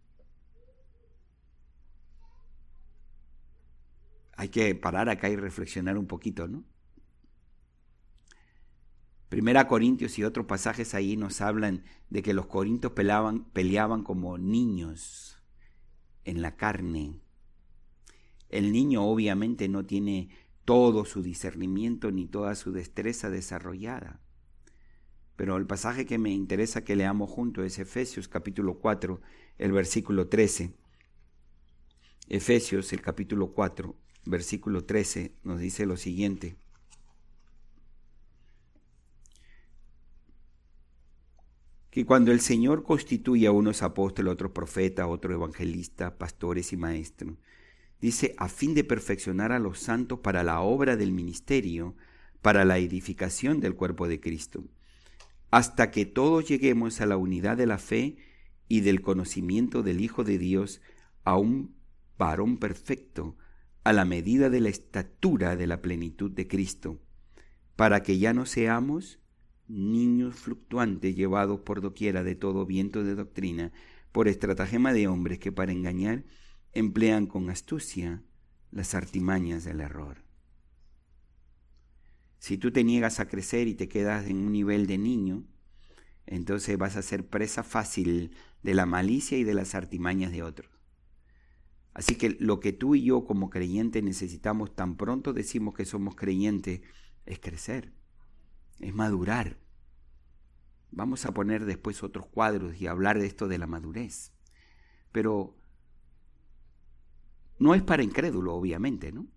Hay que parar acá y reflexionar un poquito, ¿no? Primera Corintios y otros pasajes ahí nos hablan de que los corintios peleaban, peleaban como niños en la carne. El niño obviamente no tiene todo su discernimiento ni toda su destreza desarrollada. Pero el pasaje que me interesa que leamos juntos es Efesios capítulo cuatro, el versículo trece. Efesios, el capítulo cuatro, versículo trece, nos dice lo siguiente. Que cuando el Señor constituye a unos apóstoles, otros profetas, otros evangelistas, pastores y maestros, dice, a fin de perfeccionar a los santos para la obra del ministerio, para la edificación del cuerpo de Cristo, hasta que todos lleguemos a la unidad de la fe y del conocimiento del Hijo de Dios, a un varón perfecto, a la medida de la estatura de la plenitud de Cristo, para que ya no seamos niños fluctuantes llevados por doquiera de todo viento de doctrina, por estratagema de hombres que para engañar emplean con astucia las artimañas del error. Si tú te niegas a crecer y te quedas en un nivel de niño, entonces vas a ser presa fácil de la malicia y de las artimañas de otros. Así que lo que tú y yo como creyentes necesitamos, tan pronto decimos que somos creyentes, es crecer, es madurar. Vamos a poner después otros cuadros y hablar de esto de la madurez. Pero no es para incrédulos, obviamente, ¿no?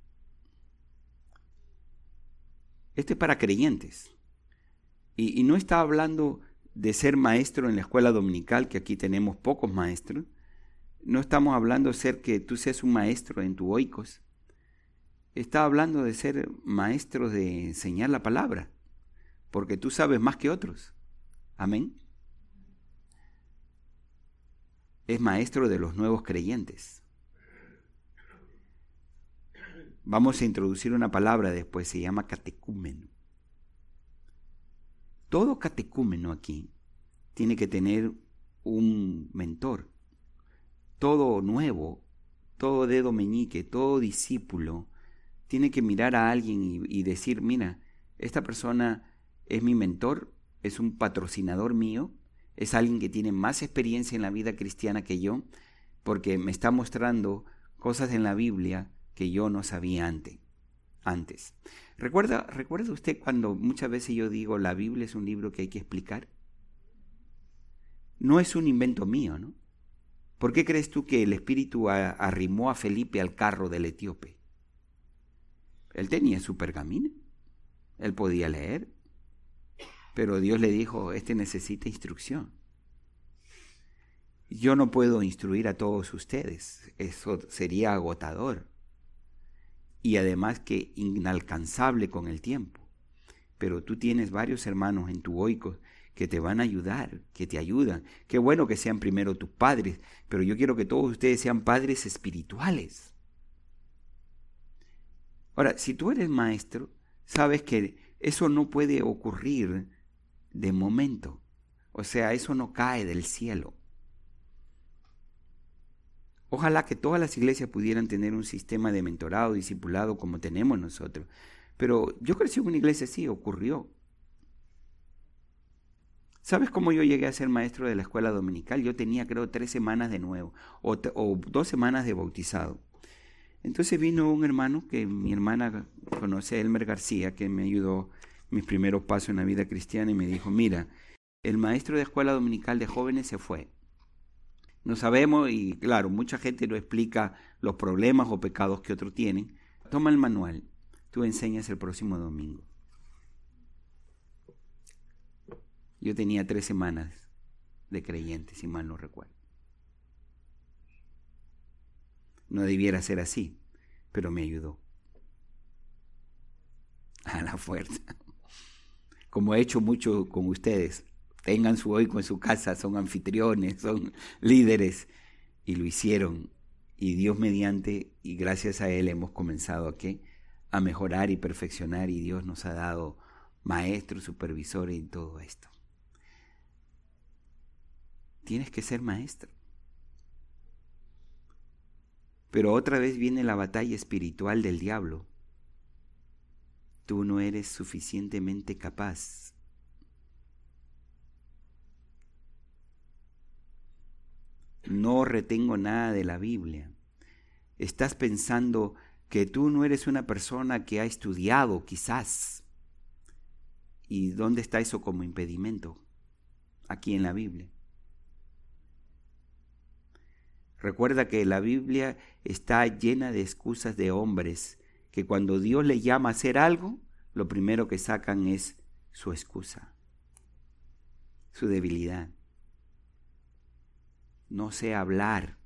Este es para creyentes. Y, y no está hablando de ser maestro en la escuela dominical, que aquí tenemos pocos maestros. No estamos hablando de ser que tú seas un maestro en tu oikos. Está hablando de ser maestro de enseñar la palabra, porque tú sabes más que otros. Amén. Es maestro de los nuevos creyentes. Vamos a introducir una palabra después, se llama catecúmeno. Todo catecúmeno aquí tiene que tener un mentor. Todo nuevo, todo dedo meñique, todo discípulo, tiene que mirar a alguien y, y decir, mira, esta persona es mi mentor, es un patrocinador mío, es alguien que tiene más experiencia en la vida cristiana que yo, porque me está mostrando cosas en la Biblia que yo no sabía antes. antes. ¿Recuerda, ¿Recuerda usted cuando muchas veces yo digo la Biblia es un libro que hay que explicar? No es un invento mío, ¿no? ¿Por qué crees tú que el Espíritu a, arrimó a Felipe al carro del etíope? Él tenía su pergamino, él podía leer, pero Dios le dijo, este necesita instrucción. Yo no puedo instruir a todos ustedes, eso sería agotador. Y además que inalcanzable con el tiempo. Pero tú tienes varios hermanos en tu oikos que te van a ayudar, que te ayudan. Qué bueno que sean primero tus padres, pero yo quiero que todos ustedes sean padres espirituales. Ahora, si tú eres maestro, sabes que eso no puede ocurrir de momento. O sea, eso no cae del cielo. Ojalá que todas las iglesias pudieran tener un sistema de mentorado, discipulado como tenemos nosotros. Pero yo crecí en una iglesia así, ocurrió. ¿Sabes cómo yo llegué a ser maestro de la escuela dominical? Yo tenía creo tres semanas de nuevo o, o dos semanas de bautizado. Entonces vino un hermano que mi hermana conoce, Elmer García, que me ayudó mis primeros pasos en la vida cristiana y me dijo, mira, el maestro de escuela dominical de jóvenes se fue. No sabemos y claro, mucha gente no explica los problemas o pecados que otros tienen. Toma el manual, tú enseñas el próximo domingo. Yo tenía tres semanas de creyente, si mal no recuerdo. No debiera ser así, pero me ayudó. A la fuerza. Como he hecho mucho con ustedes. Tengan su oico en su casa, son anfitriones, son líderes. Y lo hicieron. Y Dios mediante, y gracias a Él hemos comenzado ¿a qué? A mejorar y perfeccionar. Y Dios nos ha dado maestros, supervisores y todo esto. Tienes que ser maestro. Pero otra vez viene la batalla espiritual del diablo. Tú no eres suficientemente capaz. No retengo nada de la Biblia. Estás pensando que tú no eres una persona que ha estudiado, quizás. ¿Y dónde está eso como impedimento? Aquí en la Biblia. Recuerda que la Biblia está llena de excusas de hombres que cuando Dios les llama a hacer algo, lo primero que sacan es su excusa, su debilidad. No sé hablar.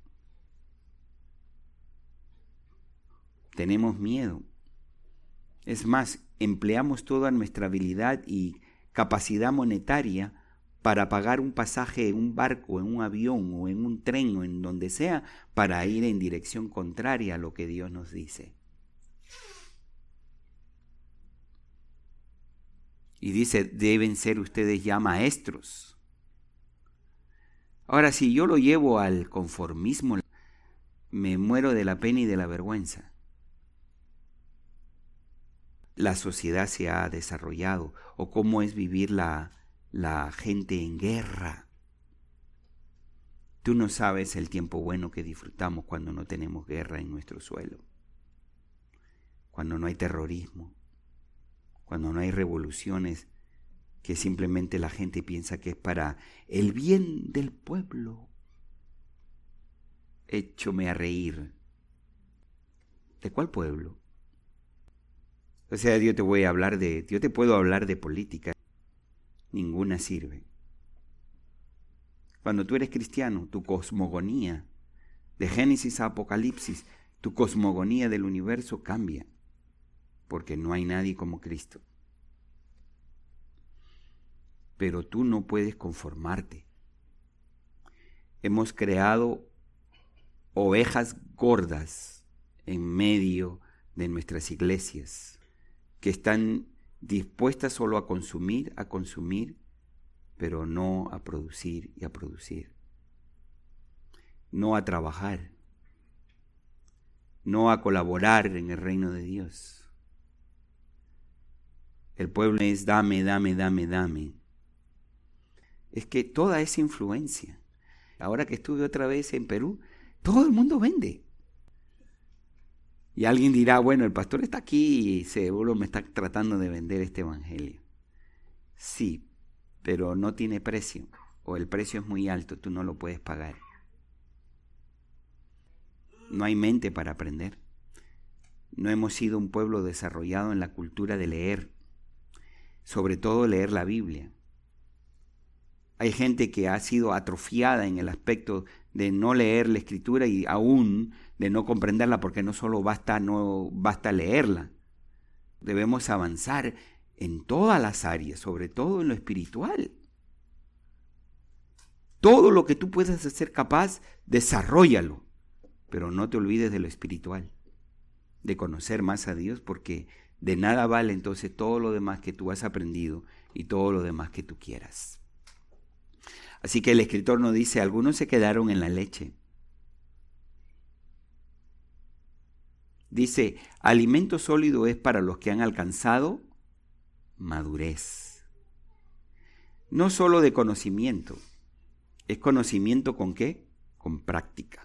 Tenemos miedo. Es más, empleamos toda nuestra habilidad y capacidad monetaria para pagar un pasaje en un barco, en un avión o en un tren o en donde sea, para ir en dirección contraria a lo que Dios nos dice. Y dice, deben ser ustedes ya maestros. Ahora, si yo lo llevo al conformismo, me muero de la pena y de la vergüenza. La sociedad se ha desarrollado, o cómo es vivir la, la gente en guerra. Tú no sabes el tiempo bueno que disfrutamos cuando no tenemos guerra en nuestro suelo, cuando no hay terrorismo, cuando no hay revoluciones que simplemente la gente piensa que es para el bien del pueblo. Échome a reír. ¿De cuál pueblo? O sea, yo te voy a hablar de, yo te puedo hablar de política. Ninguna sirve. Cuando tú eres cristiano, tu cosmogonía, de Génesis a Apocalipsis, tu cosmogonía del universo cambia, porque no hay nadie como Cristo. Pero tú no puedes conformarte. Hemos creado ovejas gordas en medio de nuestras iglesias, que están dispuestas solo a consumir, a consumir, pero no a producir y a producir. No a trabajar, no a colaborar en el reino de Dios. El pueblo es dame, dame, dame, dame. Es que toda esa influencia, ahora que estuve otra vez en Perú, todo el mundo vende. Y alguien dirá, bueno, el pastor está aquí y seguro me está tratando de vender este evangelio. Sí, pero no tiene precio, o el precio es muy alto, tú no lo puedes pagar. No hay mente para aprender. No hemos sido un pueblo desarrollado en la cultura de leer, sobre todo leer la Biblia. Hay gente que ha sido atrofiada en el aspecto de no leer la Escritura y aún de no comprenderla, porque no solo basta, no basta leerla. Debemos avanzar en todas las áreas, sobre todo en lo espiritual. Todo lo que tú puedas ser capaz, desarróllalo, pero no te olvides de lo espiritual, de conocer más a Dios, porque de nada vale entonces todo lo demás que tú has aprendido y todo lo demás que tú quieras. Así que el escritor nos dice, algunos se quedaron en la leche. Dice, alimento sólido es para los que han alcanzado madurez. No solo de conocimiento, es conocimiento ¿con qué? Con práctica.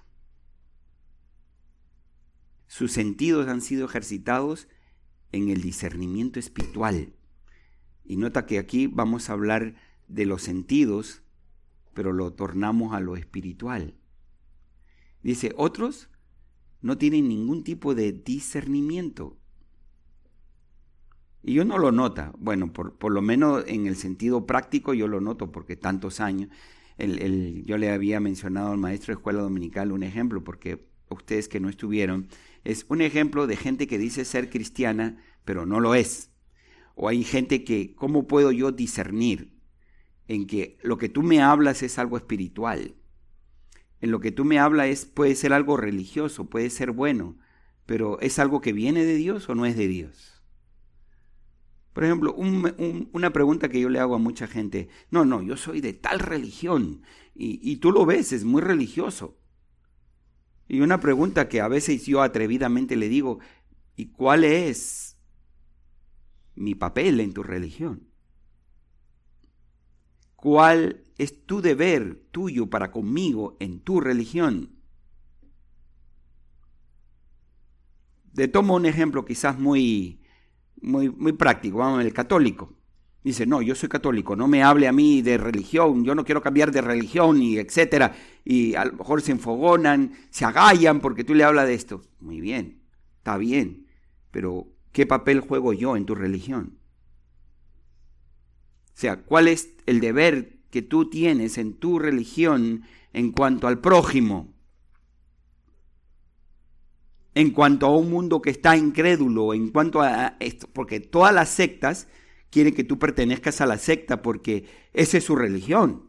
Sus sentidos han sido ejercitados en el discernimiento espiritual. Y nota que aquí vamos a hablar de los sentidos, pero lo tornamos a lo espiritual. Dice, otros no tienen ningún tipo de discernimiento. Y uno lo nota, bueno, por, por lo menos en el sentido práctico yo lo noto porque tantos años. El, el, yo le había mencionado al maestro de escuela dominical un ejemplo, porque ustedes que no estuvieron, es un ejemplo de gente que dice ser cristiana, pero no lo es. O hay gente que, ¿cómo puedo yo discernir en que lo que tú me hablas es algo espiritual? En lo que tú me hablas es, puede ser algo religioso, puede ser bueno, pero ¿es algo que viene de Dios o no es de Dios? Por ejemplo, un, un, una pregunta que yo le hago a mucha gente, no, no, yo soy de tal religión, y, y tú lo ves, es muy religioso. Y una pregunta que a veces yo atrevidamente le digo, ¿y cuál es mi papel en tu religión? ¿Cuál es tu deber tuyo para conmigo en tu religión? Te tomo un ejemplo quizás muy, muy, muy práctico, vamos, el católico. Dice, no, yo soy católico, no me hable a mí de religión, yo no quiero cambiar de religión, y etcétera. Y a lo mejor se enfogonan, se agallan porque tú le hablas de esto. Muy bien, está bien, pero ¿qué papel juego yo en tu religión? O sea, ¿cuál es el deber que tú tienes en tu religión en cuanto al prójimo? En cuanto a un mundo que está incrédulo, en cuanto a esto, porque todas las sectas quieren que tú pertenezcas a la secta porque esa es su religión.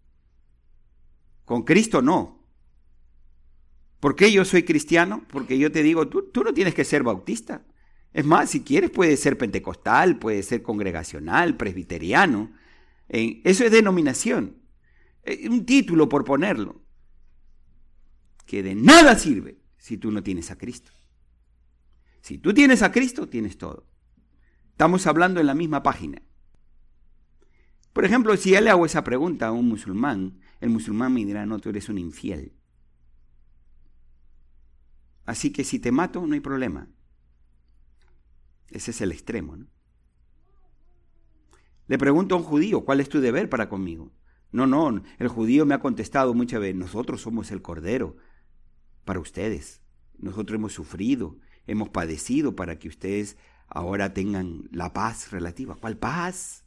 Con Cristo no. ¿Por qué yo soy cristiano? Porque yo te digo, tú, tú no tienes que ser bautista. Es más, si quieres puedes ser pentecostal, puedes ser congregacional, presbiteriano. Eh, eso es denominación. Eh, un título por ponerlo. Que de nada sirve si tú no tienes a Cristo. Si tú tienes a Cristo, tienes todo. Estamos hablando en la misma página. Por ejemplo, si yo le hago esa pregunta a un musulmán, el musulmán me dirá, no, tú eres un infiel. Así que si te mato, no hay problema. Ese es el extremo, ¿no? Le pregunto a un judío, ¿cuál es tu deber para conmigo? No, no, el judío me ha contestado muchas veces, nosotros somos el cordero para ustedes. Nosotros hemos sufrido, hemos padecido para que ustedes ahora tengan la paz relativa. ¿Cuál paz?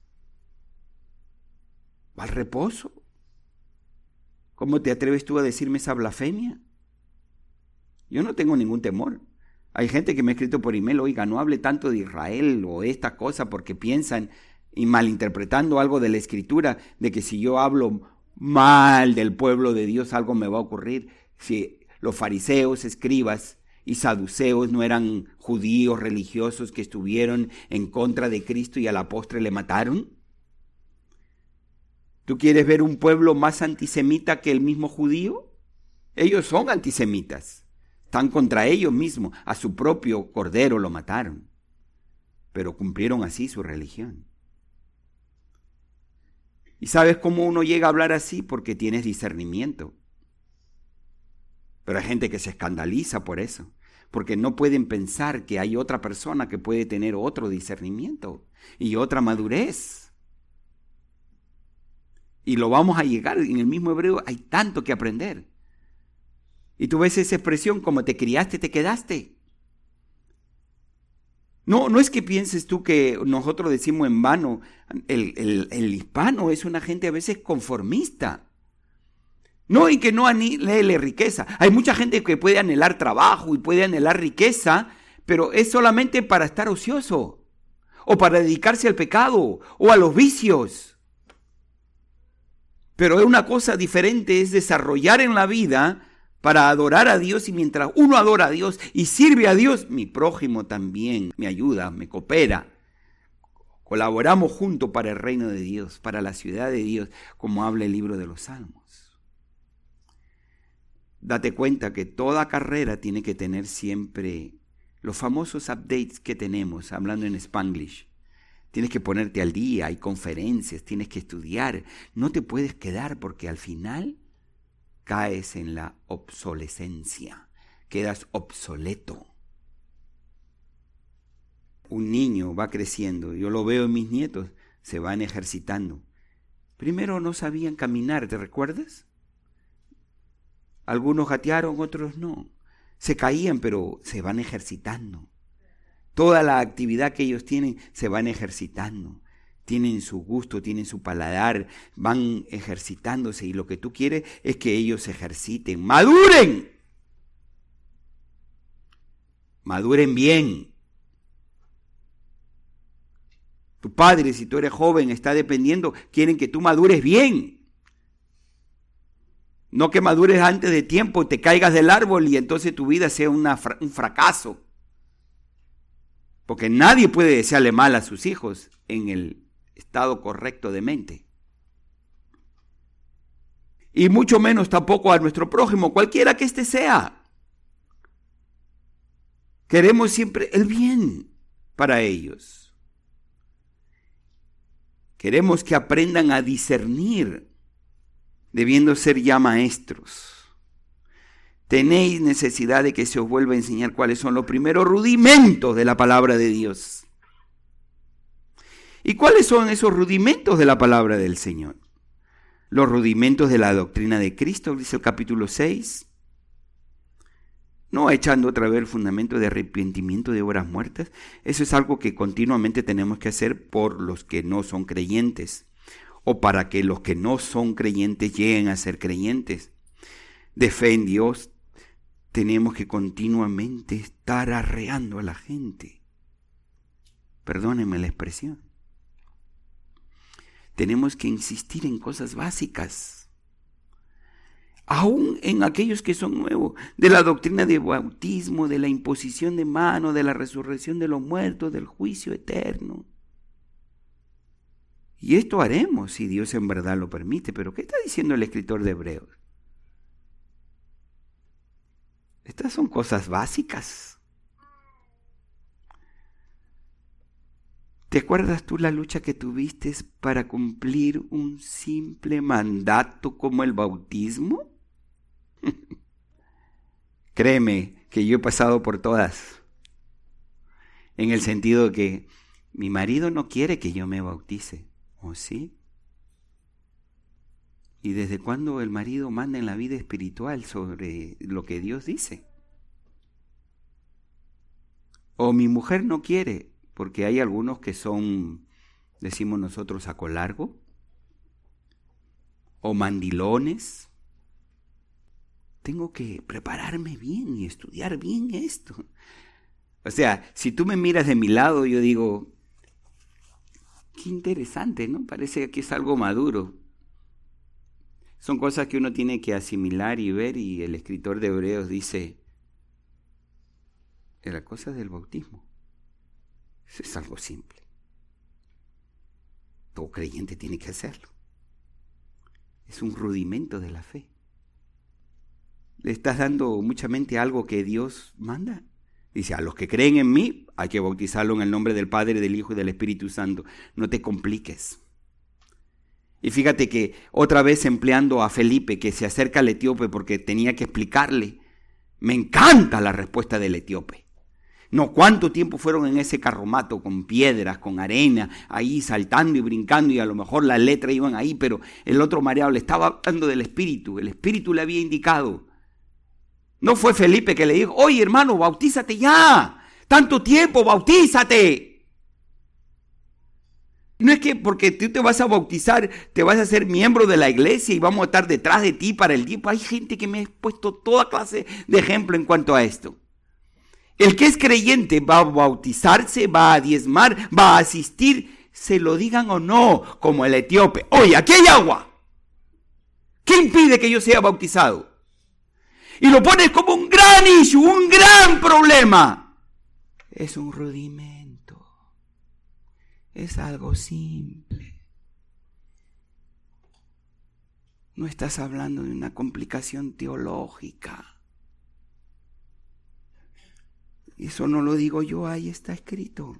¿Cuál reposo? ¿Cómo te atreves tú a decirme esa blasfemia? Yo no tengo ningún temor. Hay gente que me ha escrito por email, oiga, no hable tanto de Israel o esta cosa porque piensan y malinterpretando algo de la Escritura, de que si yo hablo mal del pueblo de Dios algo me va a ocurrir. Si los fariseos, escribas y saduceos no eran judíos religiosos que estuvieron en contra de Cristo y a la postre le mataron. ¿Tú quieres ver un pueblo más antisemita que el mismo judío? Ellos son antisemitas. Están contra ellos mismos. A su propio cordero lo mataron. Pero cumplieron así su religión. ¿Y sabes cómo uno llega a hablar así? Porque tienes discernimiento. Pero hay gente que se escandaliza por eso. Porque no pueden pensar que hay otra persona que puede tener otro discernimiento y otra madurez. Y lo vamos a llegar, en el mismo hebreo hay tanto que aprender. Y tú ves esa expresión, como te criaste, te quedaste. No, no es que pienses tú que nosotros decimos en vano, el, el, el hispano es una gente a veces conformista. No, y que no anhele riqueza. Hay mucha gente que puede anhelar trabajo y puede anhelar riqueza, pero es solamente para estar ocioso, o para dedicarse al pecado, o a los vicios. Pero es una cosa diferente, es desarrollar en la vida para adorar a Dios, y mientras uno adora a Dios y sirve a Dios, mi prójimo también me ayuda, me coopera. Colaboramos juntos para el reino de Dios, para la ciudad de Dios, como habla el libro de los Salmos. Date cuenta que toda carrera tiene que tener siempre los famosos updates que tenemos, hablando en Spanglish. Tienes que ponerte al día, hay conferencias, tienes que estudiar. No te puedes quedar porque al final caes en la obsolescencia, quedas obsoleto. Un niño va creciendo, yo lo veo en mis nietos, se van ejercitando. Primero no sabían caminar, ¿te recuerdas? Algunos gatearon, otros no. Se caían, pero se van ejercitando. Toda la actividad que ellos tienen, se van ejercitando. Tienen su gusto, tienen su paladar, van ejercitándose y lo que tú quieres es que ellos se ejerciten. ¡Maduren! Maduren bien. Tu padre, si tú eres joven, está dependiendo, quieren que tú madures bien. No que madures antes de tiempo, te caigas del árbol y entonces tu vida sea una, un fracaso. Porque nadie puede desearle mal a sus hijos en el estado correcto de mente. Y mucho menos tampoco a nuestro prójimo, cualquiera que éste sea. Queremos siempre el bien para ellos. Queremos que aprendan a discernir, debiendo ser ya maestros. Tenéis necesidad de que se os vuelva a enseñar cuáles son los primeros rudimentos de la palabra de Dios. ¿Y cuáles son esos rudimentos de la palabra del Señor? Los rudimentos de la doctrina de Cristo, dice el capítulo seis. No echando otra vez el fundamento de arrepentimiento de obras muertas. Eso es algo que continuamente tenemos que hacer por los que no son creyentes, o para que los que no son creyentes lleguen a ser creyentes. De fe en Dios, tenemos que continuamente estar arreando a la gente. Perdónenme la expresión. Tenemos que insistir en cosas básicas. Aún en aquellos que son nuevos, de la doctrina de bautismo, de la imposición de mano, de la resurrección de los muertos, del juicio eterno. Y esto haremos si Dios en verdad lo permite. Pero ¿qué está diciendo el escritor de Hebreos? Estas son cosas básicas. ¿Te acuerdas tú la lucha que tuviste para cumplir un simple mandato como el bautismo? Créeme que yo he pasado por todas, en el sentido que mi marido no quiere que yo me bautice, ¿o sí? ¿Y desde cuándo el marido manda en la vida espiritual sobre lo que Dios dice? O mi mujer no quiere, porque hay algunos que son, decimos nosotros, saco largo, o mandilones. Tengo que prepararme bien y estudiar bien esto. O sea, si tú me miras de mi lado, yo digo, qué interesante, ¿no? Parece que es algo maduro. Son cosas que uno tiene que asimilar y ver, y el escritor de Hebreos dice, la cosa del bautismo es algo simple. Todo creyente tiene que hacerlo. Es un rudimento de la fe. ¿Le estás dando mucha mente a algo que Dios manda? Dice, a los que creen en mí, hay que bautizarlo en el nombre del Padre, del Hijo y del Espíritu Santo. No te compliques. Y fíjate que otra vez empleando a Felipe, que se acerca al etíope porque tenía que explicarle. Me encanta la respuesta del etíope. No, ¿cuánto tiempo fueron en ese carromato con piedras, con arena, ahí saltando y brincando, y a lo mejor las letras iban ahí, pero el otro mareado le estaba hablando del Espíritu, el Espíritu le había indicado. No fue Felipe que le dijo, oye hermano, bautízate ya, tanto tiempo, bautízate. No es que porque tú te vas a bautizar, te vas a ser miembro de la iglesia y vamos a estar detrás de ti para el tiempo. Hay gente que me ha puesto toda clase de ejemplo en cuanto a esto. El que es creyente va a bautizarse, va a diezmar, va a asistir, se lo digan o no, como el etíope. Oye, aquí hay agua. ¿Qué impide que yo sea bautizado? Y lo pones como un gran issue, un gran problema. Es un rudimento. Es algo simple. No estás hablando de una complicación teológica. Eso no lo digo yo, ahí está escrito.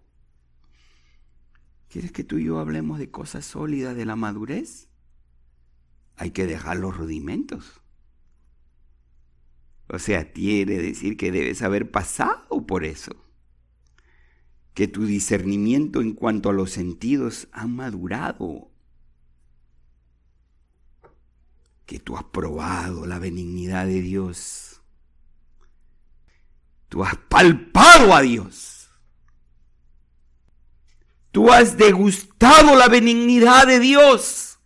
¿Quieres que tú y yo hablemos de cosas sólidas de la madurez? Hay que dejar los rudimentos. O sea, quiere decir que debes haber pasado por eso. Que tu discernimiento en cuanto a los sentidos ha madurado. Que tú has probado la benignidad de Dios. Tú has palpado a Dios. Tú has degustado la benignidad de Dios.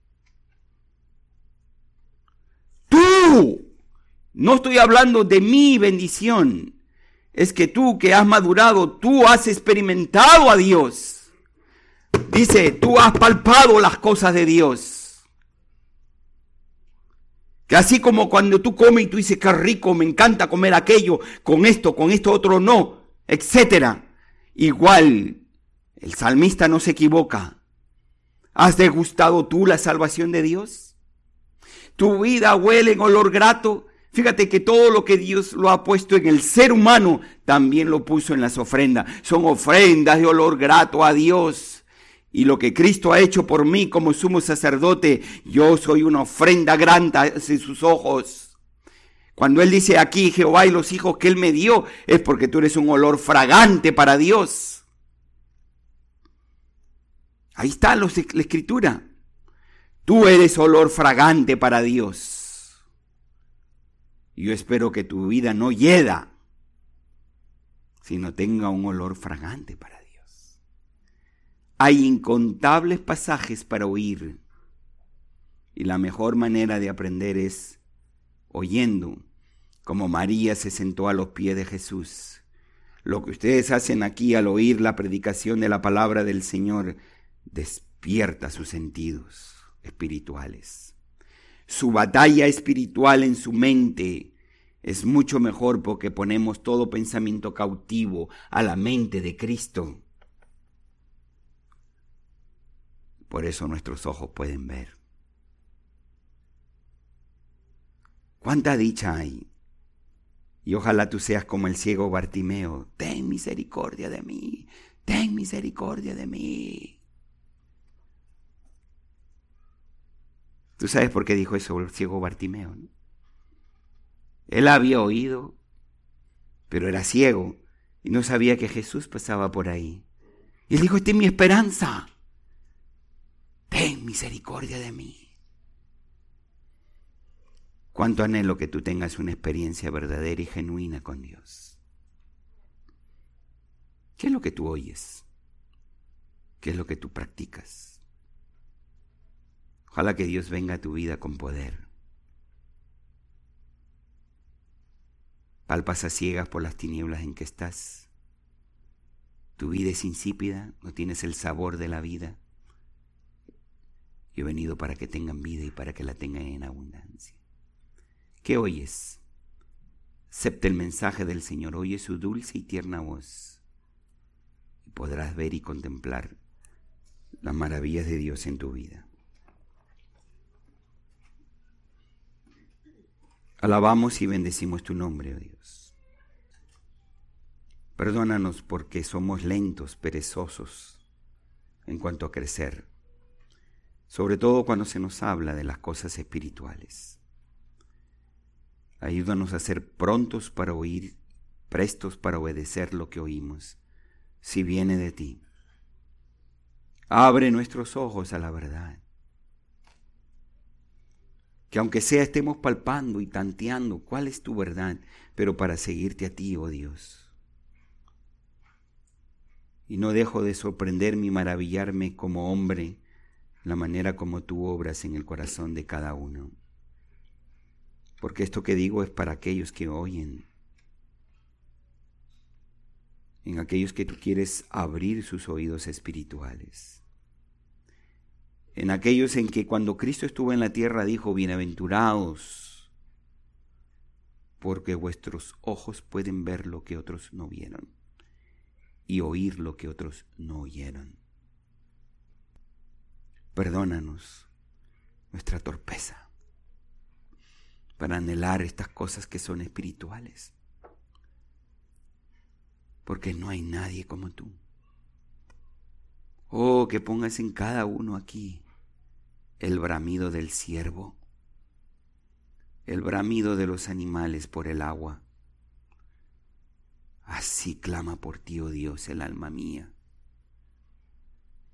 Tú, no estoy hablando de mi bendición, es que tú que has madurado, tú has experimentado a Dios. Dice, tú has palpado las cosas de Dios. Que así como cuando tú comes y tú dices, qué rico, me encanta comer aquello, con esto, con esto otro no, etcétera. Igual, el salmista no se equivoca. ¿Has degustado tú la salvación de Dios? Tu vida huele en olor grato. Fíjate que todo lo que Dios lo ha puesto en el ser humano, también lo puso en las ofrendas. Son ofrendas de olor grato a Dios. Y lo que Cristo ha hecho por mí como sumo sacerdote, yo soy una ofrenda grande en sus ojos. Cuando Él dice aquí, Jehová y los hijos que Él me dio, es porque tú eres un olor fragante para Dios. Ahí está la escritura. Tú eres olor fragante para Dios. Yo espero que tu vida no hieda, sino tenga un olor fragante para Dios. Hay incontables pasajes para oír, y la mejor manera de aprender es oyendo, como María se sentó a los pies de Jesús. Lo que ustedes hacen aquí al oír la predicación de la palabra del Señor despierta sus sentidos espirituales. Su batalla espiritual en su mente es mucho mejor porque ponemos todo pensamiento cautivo a la mente de Cristo. Por eso nuestros ojos pueden ver. ¿Cuánta dicha hay? Y ojalá tú seas como el ciego Bartimeo. Ten misericordia de mí. ten misericordia de mí. ¿Tú sabes por qué dijo eso el ciego Bartimeo, ¿no? Él había oído, pero era ciego y no sabía que Jesús pasaba por ahí. Y él dijo, esta es mi esperanza. Ten misericordia de mí. Cuánto anhelo que tú tengas una experiencia verdadera y genuina con Dios. ¿Qué es lo que tú oyes? ¿Qué es lo que tú practicas? Ojalá que Dios venga a tu vida con poder. Palpas a ciegas por las tinieblas en que estás. Tu vida es insípida, no tienes el sabor de la vida. Yo he venido para que tengan vida y para que la tengan en abundancia. ¿Qué oyes? Acepta el mensaje del Señor, oye su dulce y tierna voz y podrás ver y contemplar las maravillas de Dios en tu vida. Alabamos y bendecimos tu nombre, oh Dios. Perdónanos porque somos lentos, perezosos en cuanto a crecer, sobre todo cuando se nos habla de las cosas espirituales. Ayúdanos a ser prontos para oír, prestos para obedecer lo que oímos, si viene de ti. Abre nuestros ojos a la verdad. Que aunque sea estemos palpando y tanteando cuál es tu verdad, pero para seguirte a ti, oh Dios. Y no dejo de sorprenderme y maravillarme como hombre la manera como tú obras en el corazón de cada uno. Porque esto que digo es para aquellos que oyen, en aquellos que tú quieres abrir sus oídos espirituales, en aquellos en que cuando Cristo estuvo en la tierra dijo, bienaventurados, porque vuestros ojos pueden ver lo que otros no vieron y oír lo que otros no oyeron. Perdónanos nuestra torpeza para anhelar estas cosas que son espirituales, porque no hay nadie como tú. Oh, que pongas en cada uno aquí el bramido del ciervo, el bramido de los animales por el agua. Así clama por ti, oh Dios, el alma mía.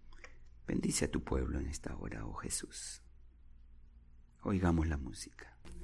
Bendice a tu pueblo en esta hora, oh Jesús. Oigamos la música.